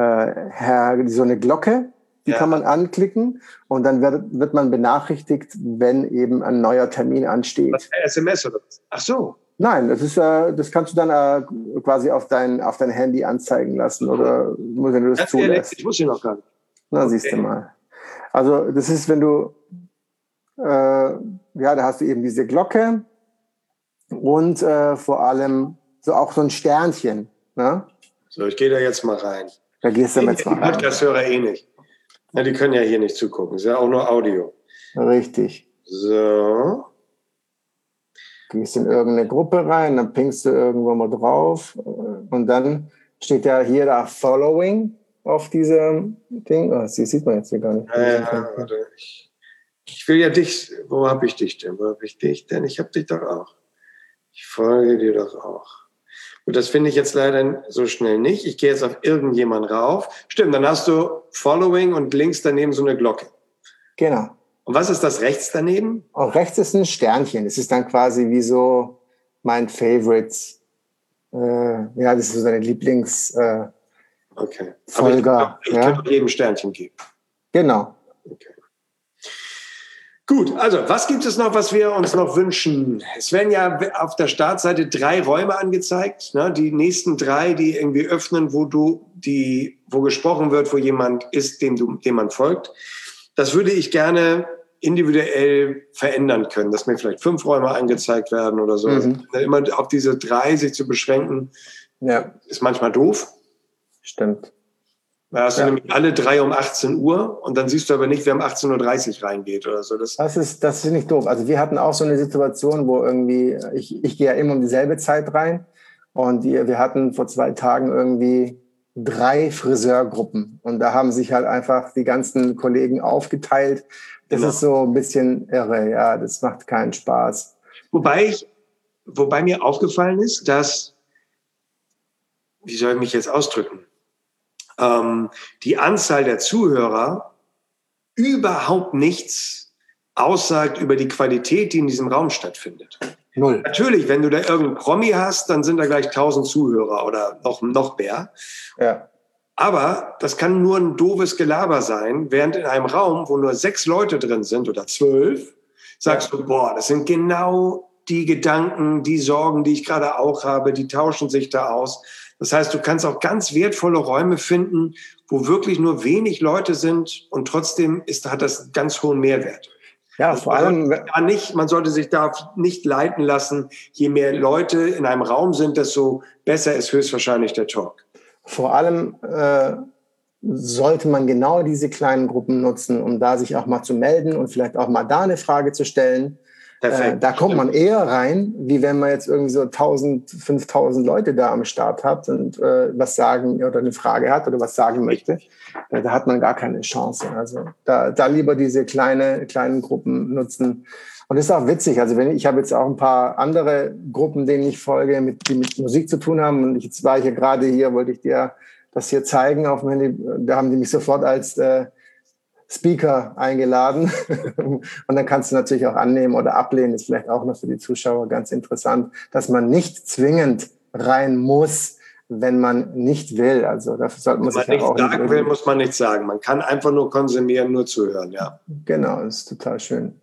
eine Glocke, die kann man anklicken und dann wird man benachrichtigt, wenn eben ein neuer Termin ansteht. Was, SMS oder was? Ach so. Nein, das kannst du dann quasi auf dein Handy anzeigen lassen oder wenn du das zulässt. Ich wusste noch gar nicht. Na, siehst du mal. Also das ist, wenn du da hast du eben diese Glocke und vor allem auch so ein Sternchen. Ne? So, ich gehe da jetzt mal rein. Da gehst du jetzt mal rein. Die Podcast-Hörer nicht. Na, die können ja hier nicht zugucken. Ist ja auch nur Audio. Richtig. So. Gehst in irgendeine Gruppe rein, dann pingst du irgendwo mal drauf und dann steht ja hier da Following auf diesem Ding. Oh, das sieht man jetzt hier gar nicht. Warte. Ich will ja dich. Wo habe ich dich denn? Ich habe dich doch auch. Ich folge dir doch auch. Und das finde ich jetzt leider so schnell nicht. Ich gehe jetzt auf irgendjemanden rauf. Stimmt, dann hast du Following und links daneben so eine Glocke. Genau. Und was ist das rechts daneben? Auch rechts ist ein Sternchen. Das ist dann quasi wie so mein Favorites. Das ist so seine Lieblings okay. Folger. Aber ich kann auch jedem Sternchen geben. Genau. Okay. Gut, also was gibt es noch, was wir uns noch wünschen? Es werden ja auf der Startseite 3 Räume angezeigt, ne? Die nächsten 3, die irgendwie öffnen, wo gesprochen wird, wo jemand ist, dem man folgt. Das würde ich gerne individuell verändern können, dass mir vielleicht 5 Räume angezeigt werden oder so. Mhm. Immer auf diese 3 sich zu beschränken, ist manchmal doof. Stimmt. Da hast du nämlich alle 3 um 18 Uhr und dann siehst du aber nicht, wer um 18.30 Uhr reingeht oder so. Das ist nicht doof. Also wir hatten auch so eine Situation, wo irgendwie, ich gehe ja immer um dieselbe Zeit rein und wir hatten vor 2 Tagen irgendwie 3 Friseurgruppen und da haben sich halt einfach die ganzen Kollegen aufgeteilt. Das ist so ein bisschen irre, ja, das macht keinen Spaß. Wobei mir aufgefallen ist, dass, wie soll ich mich jetzt ausdrücken, die Anzahl der Zuhörer überhaupt nichts aussagt über die Qualität, die in diesem Raum stattfindet. Null. Natürlich, wenn du da irgendeinen Promi hast, dann sind da gleich 1000 Zuhörer oder noch mehr. Ja. Aber das kann nur ein doofes Gelaber sein, während in einem Raum, wo nur 6 Leute drin sind oder 12, sagst du, boah, das sind genau die Gedanken, die Sorgen, die ich gerade auch habe, die tauschen sich da aus. Das heißt, du kannst auch ganz wertvolle Räume finden, wo wirklich nur wenig Leute sind und trotzdem hat das einen ganz hohen Mehrwert. Ja, Also vor allem. man sollte sich da nicht leiten lassen. Je mehr Leute in einem Raum sind, desto besser ist höchstwahrscheinlich der Talk. Vor allem sollte man genau diese kleinen Gruppen nutzen, um da sich auch mal zu melden und vielleicht auch mal da eine Frage zu stellen. Da kommt man eher rein, wie wenn man jetzt irgendwie so 1000, 5000 Leute da am Start hat und was sagen oder eine Frage hat oder was sagen möchte. Da hat man gar keine Chance. Also da lieber diese kleinen Gruppen nutzen. Und das ist auch witzig. Also ich habe jetzt auch ein paar andere Gruppen, denen ich folge, die mit Musik zu tun haben. Und jetzt war ich ja gerade hier, wollte ich dir das hier zeigen auf dem Handy. Da haben die mich sofort als Speaker eingeladen. Und dann kannst du natürlich auch annehmen oder ablehnen. Ist vielleicht auch noch für die Zuschauer ganz interessant, dass man nicht zwingend rein muss, wenn man nicht will. Also dafür sollte man sich ja auch nicht sagen will, muss man nichts sagen. Man kann einfach nur konsumieren, nur zuhören, ja. Genau, das ist total schön.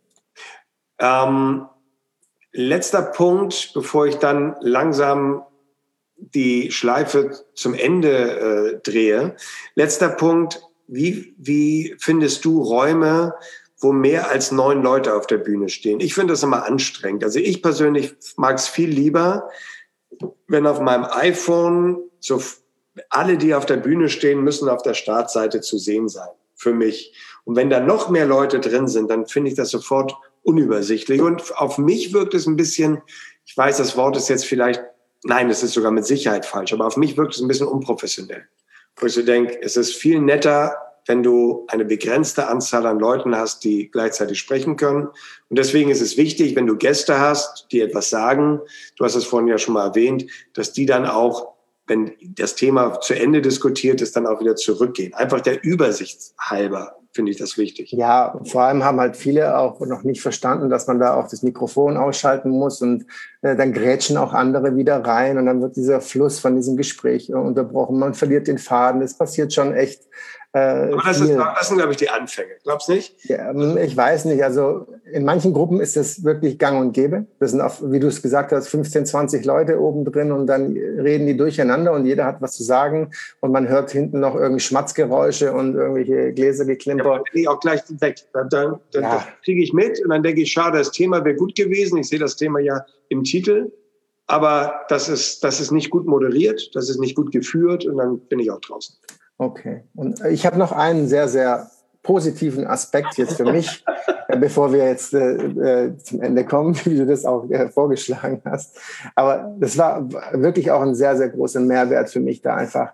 Letzter Punkt, bevor ich dann langsam die Schleife zum Ende drehe. Letzter Punkt, wie findest du Räume, wo mehr als 9 Leute auf der Bühne stehen? Ich finde das immer anstrengend. Also ich persönlich mag es viel lieber, wenn auf meinem iPhone so alle, die auf der Bühne stehen, müssen auf der Startseite zu sehen sein, für mich. Und wenn da noch mehr Leute drin sind, dann finde ich das sofort unübersichtlich. Und auf mich wirkt es ein bisschen, ich weiß, das Wort ist jetzt vielleicht, nein, das ist sogar mit Sicherheit falsch, aber auf mich wirkt es ein bisschen unprofessionell. Wo ich so denke, es ist viel netter, wenn du eine begrenzte Anzahl an Leuten hast, die gleichzeitig sprechen können. Und deswegen ist es wichtig, wenn du Gäste hast, die etwas sagen, du hast es vorhin ja schon mal erwähnt, dass die dann auch, wenn das Thema zu Ende diskutiert ist, dann auch wieder zurückgehen. Einfach der Übersicht halber finde ich das wichtig. Ja, vor allem haben halt viele auch noch nicht verstanden, dass man da auch das Mikrofon ausschalten muss und dann grätschen auch andere wieder rein und dann wird dieser Fluss von diesem Gespräch unterbrochen. Man verliert den Faden. Das passiert schon echt. Aber das sind, glaube ich, die Anfänge. Glaubst du nicht? Ja, ich weiß nicht. Also in manchen Gruppen ist das wirklich gang und gäbe. Das sind auch, wie du es gesagt hast, 15, 20 Leute oben drin und dann reden die durcheinander und jeder hat was zu sagen und man hört hinten noch irgendwie Schmatzgeräusche und irgendwelche Gläsergeklimper. Ja, dann bin ich auch gleich weg. Dann kriege ich mit und dann denke ich, schade, das Thema wäre gut gewesen. Ich sehe das Thema ja im Titel, aber das ist nicht gut moderiert, das ist nicht gut geführt und dann bin ich auch draußen. Okay. Und ich habe noch einen sehr, sehr positiven Aspekt jetzt für mich, bevor wir jetzt zum Ende kommen, wie du das auch vorgeschlagen hast. Aber das war wirklich auch ein sehr, sehr großer Mehrwert für mich, da einfach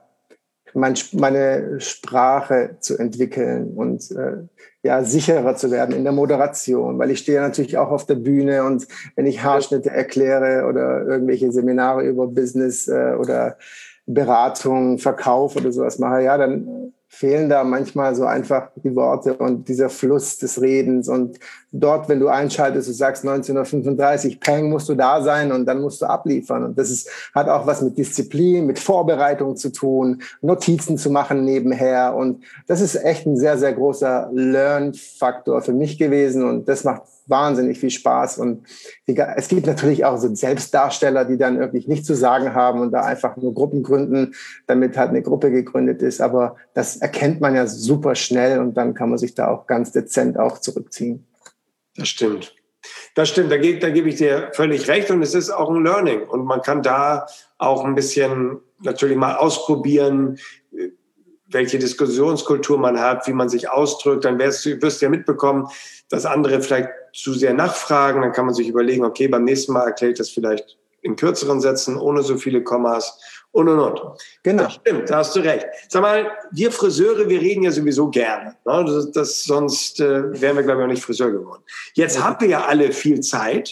meine Sprache zu entwickeln und sicherer zu werden in der Moderation, weil ich stehe natürlich auch auf der Bühne und wenn ich Haarschnitte erkläre oder irgendwelche Seminare über Business oder Beratung, Verkauf oder sowas mache, ja, dann fehlen da manchmal so einfach die Worte und dieser Fluss des Redens und dort, wenn du einschaltest, du sagst 1935, peng, musst du da sein und dann musst du abliefern und das hat auch was mit Disziplin, mit Vorbereitung zu tun, Notizen zu machen nebenher und das ist echt ein sehr, sehr großer Learn-Faktor für mich gewesen und das macht wahnsinnig viel Spaß und es gibt natürlich auch so Selbstdarsteller, die dann wirklich nichts zu sagen haben und da einfach nur Gruppen gründen, damit halt eine Gruppe gegründet ist, aber das erkennt man ja super schnell und dann kann man sich da auch ganz dezent auch zurückziehen. Das stimmt. Da gebe ich dir völlig recht und es ist auch ein Learning und man kann da auch ein bisschen natürlich mal ausprobieren, welche Diskussionskultur man hat, wie man sich ausdrückt, dann wirst du ja mitbekommen, dass andere vielleicht zu sehr nachfragen, dann kann man sich überlegen, okay, beim nächsten Mal erkläre ich das vielleicht in kürzeren Sätzen, ohne so viele Kommas und. Genau. Das stimmt, da hast du recht. Sag mal, wir Friseure, wir reden ja sowieso gerne. Ne? Sonst wären wir, glaube ich, auch nicht Friseur geworden. Jetzt haben wir ja alle viel Zeit.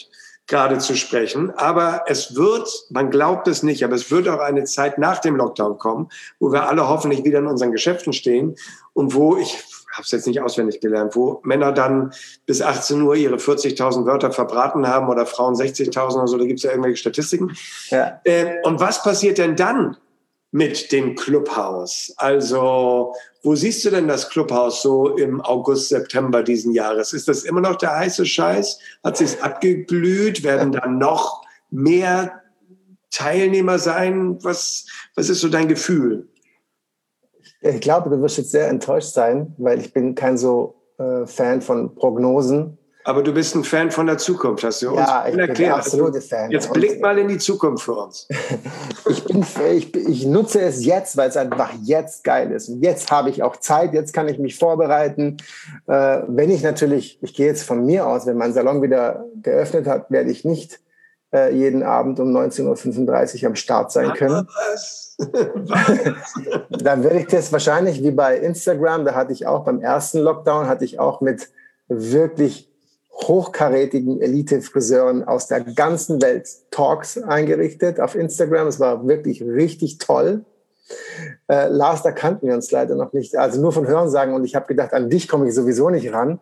gerade zu sprechen. Aber es wird, man glaubt es nicht, aber es wird auch eine Zeit nach dem Lockdown kommen, wo wir alle hoffentlich wieder in unseren Geschäften stehen und wo, ich habe es jetzt nicht auswendig gelernt, wo Männer dann bis 18 Uhr ihre 40.000 Wörter verbraten haben oder Frauen 60.000 oder so, da gibt es ja irgendwelche Statistiken. Ja. Und was passiert denn dann mit dem Clubhouse? Also, wo siehst du denn das Clubhouse so im August, September diesen Jahres? Ist das immer noch der heiße Scheiß? Hat sich's abgeglüht? Werden da noch mehr Teilnehmer sein? Was ist so dein Gefühl? Ich glaube, du wirst jetzt sehr enttäuscht sein, weil ich bin kein so Fan von Prognosen. Aber du bist ein Fan von der Zukunft, hast du uns erklärt. Ich bin der absolute Fan. Jetzt blick mal in die Zukunft für uns. Ich nutze es jetzt, weil es einfach jetzt geil ist. Und jetzt habe ich auch Zeit, jetzt kann ich mich vorbereiten. Wenn ich gehe jetzt von mir aus, wenn mein Salon wieder geöffnet hat, werde ich nicht jeden Abend um 19.35 Uhr am Start sein können. Was? Dann werde ich das wahrscheinlich wie bei Instagram, da hatte ich auch beim ersten Lockdown, mit wirklich hochkarätigen Elite-Friseuren aus der ganzen Welt Talks eingerichtet auf Instagram. Es war wirklich richtig toll. Lars, da kannten wir uns leider noch nicht, also nur von Hörensagen, und ich habe gedacht, an dich komme ich sowieso nicht ran.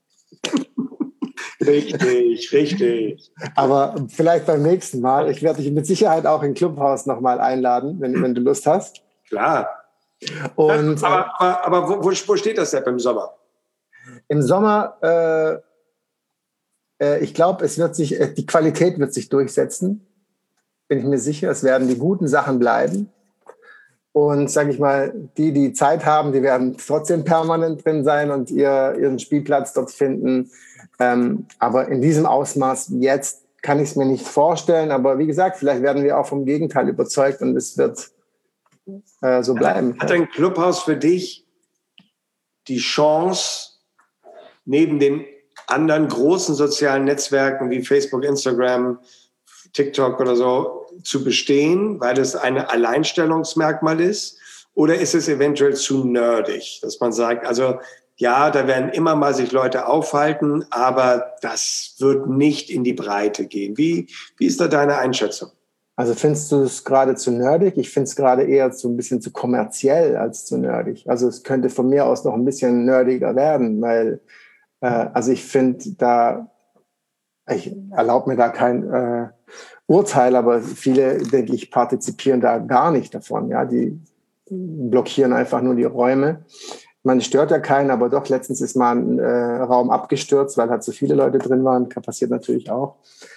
Richtig. Aber vielleicht beim nächsten Mal. Ich werde dich mit Sicherheit auch in Clubhouse nochmal einladen, wenn du Lust hast. Klar. Und, aber wo steht das denn im Sommer? Im Sommer, ich glaube, die Qualität wird sich durchsetzen. Bin ich mir sicher. Es werden die guten Sachen bleiben. Und sage ich mal, die Zeit haben, die werden trotzdem permanent drin sein und ihren Spielplatz dort finden. Aber in diesem Ausmaß jetzt kann ich es mir nicht vorstellen. Aber wie gesagt, vielleicht werden wir auch vom Gegenteil überzeugt und es wird so bleiben. Hat ein Clubhouse für dich die Chance, neben den anderen großen sozialen Netzwerken wie Facebook, Instagram, TikTok oder so zu bestehen, weil es ein Alleinstellungsmerkmal ist? Oder ist es eventuell zu nerdig, dass man sagt, also ja, da werden immer mal sich Leute aufhalten, aber das wird nicht in die Breite gehen. Wie ist da deine Einschätzung? Also findest du es gerade zu nerdig? Ich finde es gerade eher so ein bisschen zu kommerziell als zu nerdig. Also es könnte von mir aus noch ein bisschen nerdiger werden, weil ich finde ich erlaube mir da kein Urteil, aber viele, denke ich, partizipieren da gar nicht davon. Ja, die blockieren einfach nur die Räume. Man stört ja keinen, aber doch, letztens ist mal ein Raum abgestürzt, weil halt so viele Leute drin waren. Passiert natürlich auch.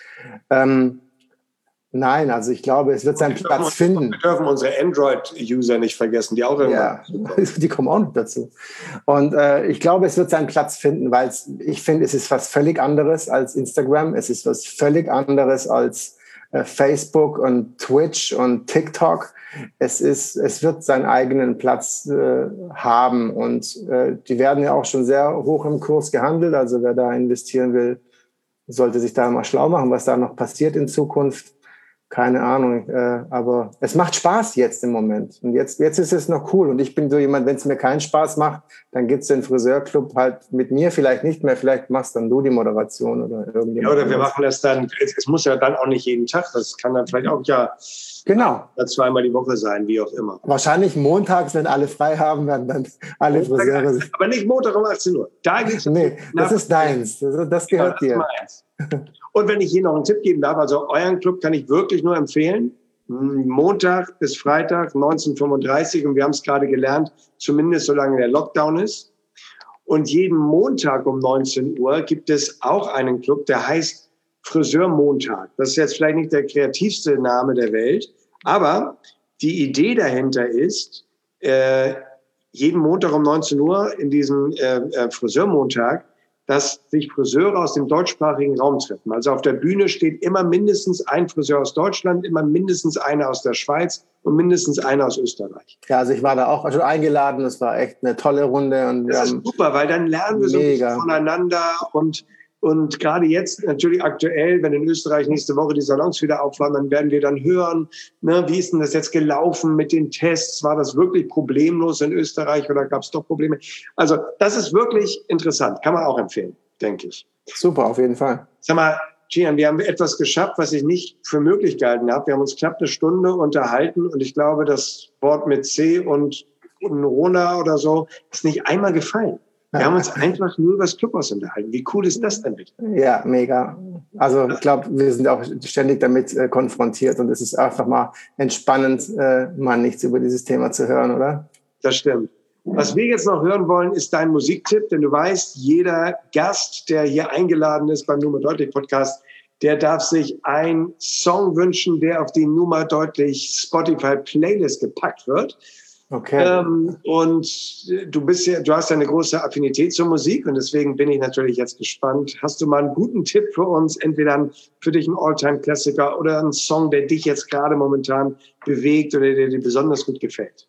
Nein, also ich glaube, es wird seinen Platz finden. Wir dürfen unsere Android-User nicht vergessen, die auch irgendwann... Ja, die kommen auch noch dazu. Und ich glaube, es wird seinen Platz finden, weil ich finde, es ist was völlig anderes als Instagram. Es ist was völlig anderes als Facebook und Twitch und TikTok. Es wird seinen eigenen Platz haben und die werden ja auch schon sehr hoch im Kurs gehandelt. Also wer da investieren will, sollte sich da mal schlau machen, was da noch passiert in Zukunft. Keine Ahnung, aber es macht Spaß jetzt im Moment. Und jetzt ist es noch cool. Und ich bin so jemand, wenn es mir keinen Spaß macht, dann gibt es den Friseurclub halt mit mir vielleicht nicht mehr. Vielleicht machst dann du die Moderation oder irgendjemand. Ja, oder wir machen das dann, es muss ja dann auch nicht jeden Tag, das kann dann vielleicht auch genau. Zweimal die Woche sein, wie auch immer. Wahrscheinlich montags, wenn alle frei haben, werden dann alle Friseure. Aber nicht Montag um 18 Uhr. Da geht's. Nee, das ist deins. Das gehört dir. Und wenn ich hier noch einen Tipp geben darf, also euren Club kann ich wirklich nur empfehlen. Montag bis Freitag 19:35 Uhr und wir haben es gerade gelernt, zumindest solange der Lockdown ist. Und jeden Montag um 19 Uhr gibt es auch einen Club, der heißt Friseurmontag. Das ist jetzt vielleicht nicht der kreativste Name der Welt, aber die Idee dahinter ist, jeden Montag um 19 Uhr in diesem Friseurmontag, dass sich Friseure aus dem deutschsprachigen Raum treffen. Also auf der Bühne steht immer mindestens ein Friseur aus Deutschland, immer mindestens einer aus der Schweiz und mindestens einer aus Österreich. Ja, also ich war da auch schon eingeladen. Das war echt eine tolle Runde. Und das ist super, weil dann lernen wir so ein bisschen voneinander und gerade jetzt natürlich aktuell, wenn in Österreich nächste Woche die Salons wieder auffahren, dann werden wir dann hören, wie ist denn das jetzt gelaufen mit den Tests? War das wirklich problemlos in Österreich oder gab es doch Probleme? Also das ist wirklich interessant, kann man auch empfehlen, denke ich. Super, auf jeden Fall. Sag mal, Gian, wir haben etwas geschafft, was ich nicht für möglich gehalten habe. Wir haben uns knapp eine Stunde unterhalten und ich glaube, das Wort mit C und Rona oder so ist nicht einmal gefallen. Wir haben uns einfach nur über das Clubhaus unterhalten. Wie cool ist das denn bitte? Ja, mega. Also ich glaube, wir sind auch ständig damit konfrontiert und es ist einfach mal entspannend, mal nichts über dieses Thema zu hören, oder? Das stimmt. Was wir jetzt noch hören wollen, ist dein Musiktipp, denn du weißt, jeder Gast, der hier eingeladen ist beim Nur mal deutlich Podcast, der darf sich einen Song wünschen, der auf die Nur mal deutlich Spotify Playlist gepackt wird. Okay. Und du hast ja eine große Affinität zur Musik und deswegen bin ich natürlich jetzt gespannt. Hast du mal einen guten Tipp für uns? Entweder für dich ein All-Time-Klassiker oder einen Song, der dich jetzt gerade momentan bewegt oder der dir besonders gut gefällt?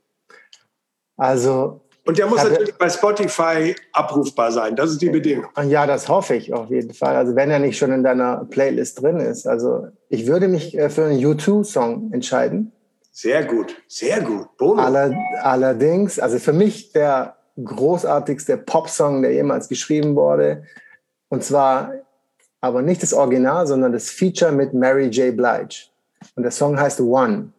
Also. Und der muss natürlich bei Spotify abrufbar sein. Das ist die Bedingung. Ja, das hoffe ich auf jeden Fall. Also wenn er nicht schon in deiner Playlist drin ist. Also ich würde mich für einen U2-Song entscheiden. Sehr gut, sehr gut. Bono. Allerdings, also für mich der großartigste Popsong, der jemals geschrieben wurde. Und zwar aber nicht das Original, sondern das Feature mit Mary J. Blige. Und der Song heißt One.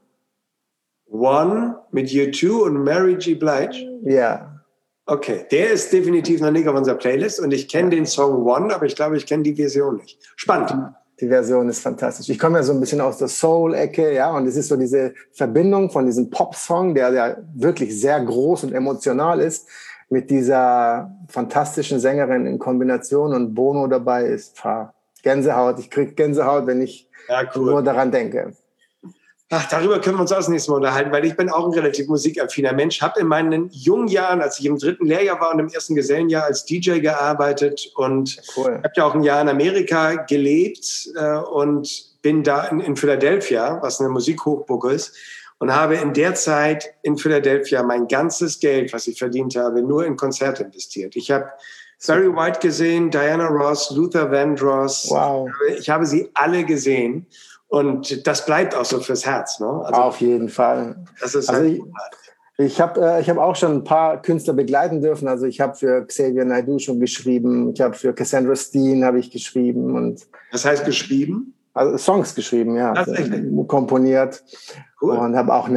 One mit U2 und Mary J. Blige? Ja. Okay, der ist definitiv noch nicht auf unserer Playlist und ich kenne den Song One, aber ich glaube, ich kenne die Version nicht. Spannend. Die Version ist fantastisch. Ich komme ja so ein bisschen aus der Soul-Ecke, ja, und es ist so diese Verbindung von diesem Pop-Song, der ja wirklich sehr groß und emotional ist, mit dieser fantastischen Sängerin in Kombination und Bono dabei ist. Gänsehaut. Ich kriege Gänsehaut, wenn ich nur daran denke. Ach, darüber können wir uns auch das nächste Mal unterhalten, weil ich bin auch ein relativ musikaffiner Mensch, habe in meinen jungen Jahren, als ich im 3. Lehrjahr war und im 1. Gesellenjahr als DJ gearbeitet und habe ja auch ein Jahr in Amerika gelebt und bin da in Philadelphia, was eine Musikhochburg ist, und habe in der Zeit in Philadelphia mein ganzes Geld, was ich verdient habe, nur in Konzerte investiert. Ich habe Barry White gesehen, Diana Ross, Luther Vandross. Wow. Ich habe sie alle gesehen. Und das bleibt auch so fürs Herz, ne? Also, auf jeden Fall. Das ist also halt ich habe auch schon ein paar Künstler begleiten dürfen. Also ich habe für Xavier Naidoo schon geschrieben. Ich habe für Cassandra Steen habe ich geschrieben. Und das heißt geschrieben? Also Songs geschrieben, ja. Komponiert. Cool. Und habe auch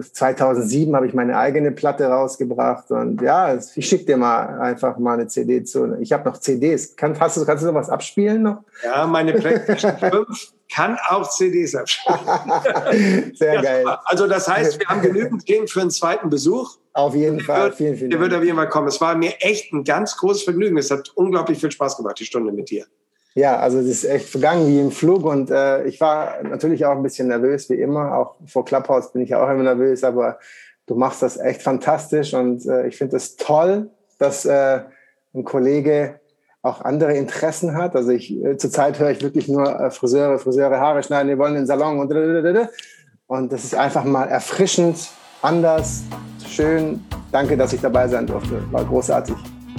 2007 habe ich meine eigene Platte rausgebracht. Und ja, ich schicke dir mal einfach mal eine CD zu. Ich habe noch CDs. Kannst du sowas abspielen noch? Ja, meine PlayStation 5 kann auch CDs abspielen. Sehr geil. Also das heißt, wir haben genügend Themen für einen zweiten Besuch. Auf jeden Fall. Vielen Dank. Der wird auf jeden Fall kommen. Es war mir echt ein ganz großes Vergnügen. Es hat unglaublich viel Spaß gemacht, die Stunde mit dir. Ja, also das ist echt vergangen wie im Flug und ich war natürlich auch ein bisschen nervös, wie immer. Auch vor Clubhouse bin ich ja auch immer nervös, aber du machst das echt fantastisch und ich finde es toll, dass ein Kollege auch andere Interessen hat. Also zurzeit höre ich wirklich nur Friseure Haare schneiden, wir wollen in den Salon und das ist einfach mal erfrischend, anders, schön. Danke, dass ich dabei sein durfte. War großartig.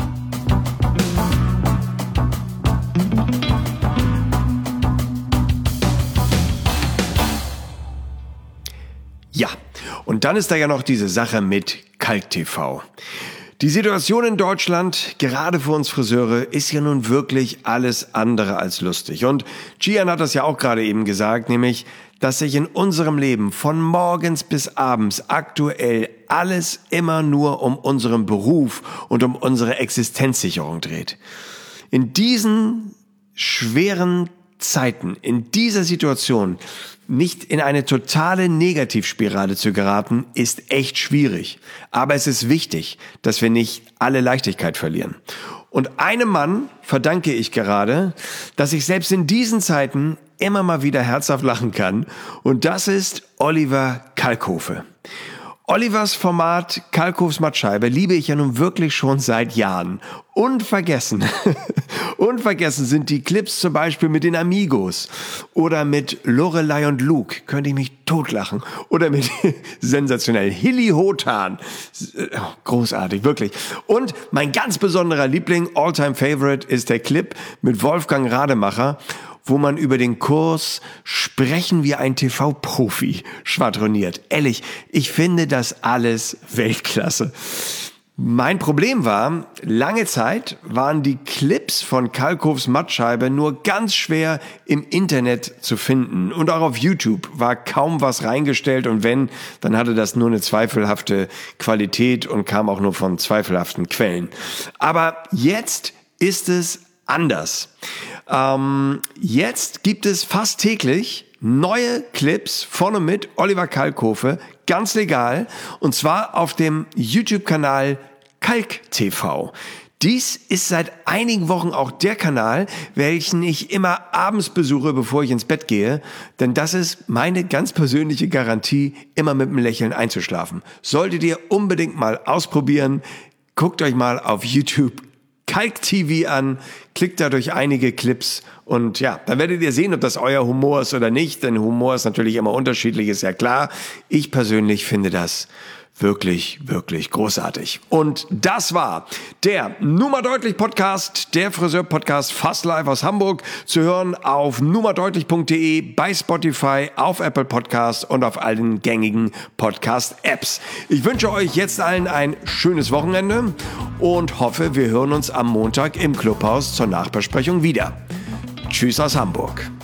Ja, und dann ist da ja noch diese Sache mit Kalk TV. Die Situation in Deutschland, gerade für uns Friseure, ist ja nun wirklich alles andere als lustig. Und Gian hat das ja auch gerade eben gesagt, nämlich, dass sich in unserem Leben von morgens bis abends aktuell alles immer nur um unseren Beruf und um unsere Existenzsicherung dreht. In diesen schweren Zeiten, in dieser Situation, nicht in eine totale Negativspirale zu geraten, ist echt schwierig. Aber es ist wichtig, dass wir nicht alle Leichtigkeit verlieren. Und einem Mann verdanke ich gerade, dass ich selbst in diesen Zeiten immer mal wieder herzhaft lachen kann. Und das ist Oliver Kalkofe. Olivers Format Kalkofes Mattscheibe liebe ich ja nun wirklich schon seit Jahren. Unvergessen sind die Clips zum Beispiel mit den Amigos oder mit Lorelei und Luke, könnte ich mich totlachen. Oder mit sensationell Hilly Hotan. Großartig, wirklich. Und mein ganz besonderer Liebling, All-Time Favorite, ist der Clip mit Wolfgang Rademacher, wo man über den Kurs Sprechen wie ein TV-Profi schwadroniert. Ehrlich, ich finde das alles Weltklasse. Mein Problem war, lange Zeit waren die Clips von Kalkofes Mattscheibe nur ganz schwer im Internet zu finden. Und auch auf YouTube war kaum was reingestellt. Und wenn, dann hatte das nur eine zweifelhafte Qualität und kam auch nur von zweifelhaften Quellen. Aber jetzt ist es anders. Jetzt gibt es fast täglich neue Clips von und mit Oliver Kalkofe, ganz legal, und zwar auf dem YouTube-Kanal Kalk TV. Dies ist seit einigen Wochen auch der Kanal, welchen ich immer abends besuche, bevor ich ins Bett gehe, denn das ist meine ganz persönliche Garantie, immer mit einem Lächeln einzuschlafen. Solltet ihr unbedingt mal ausprobieren, guckt euch mal auf YouTube Kalk TV an, klickt da durch einige Clips und ja, dann werdet ihr sehen, ob das euer Humor ist oder nicht, denn Humor ist natürlich immer unterschiedlich, ist ja klar. Ich persönlich finde das wirklich, wirklich großartig. Und das war der Nun mal deutlich Podcast, der Friseur-Podcast fast live aus Hamburg, zu hören auf nummerdeutlich.de, bei Spotify, auf Apple Podcasts und auf allen gängigen Podcast-Apps. Ich wünsche euch jetzt allen ein schönes Wochenende und hoffe, wir hören uns am Montag im Clubhaus zur Nachbesprechung wieder. Tschüss aus Hamburg.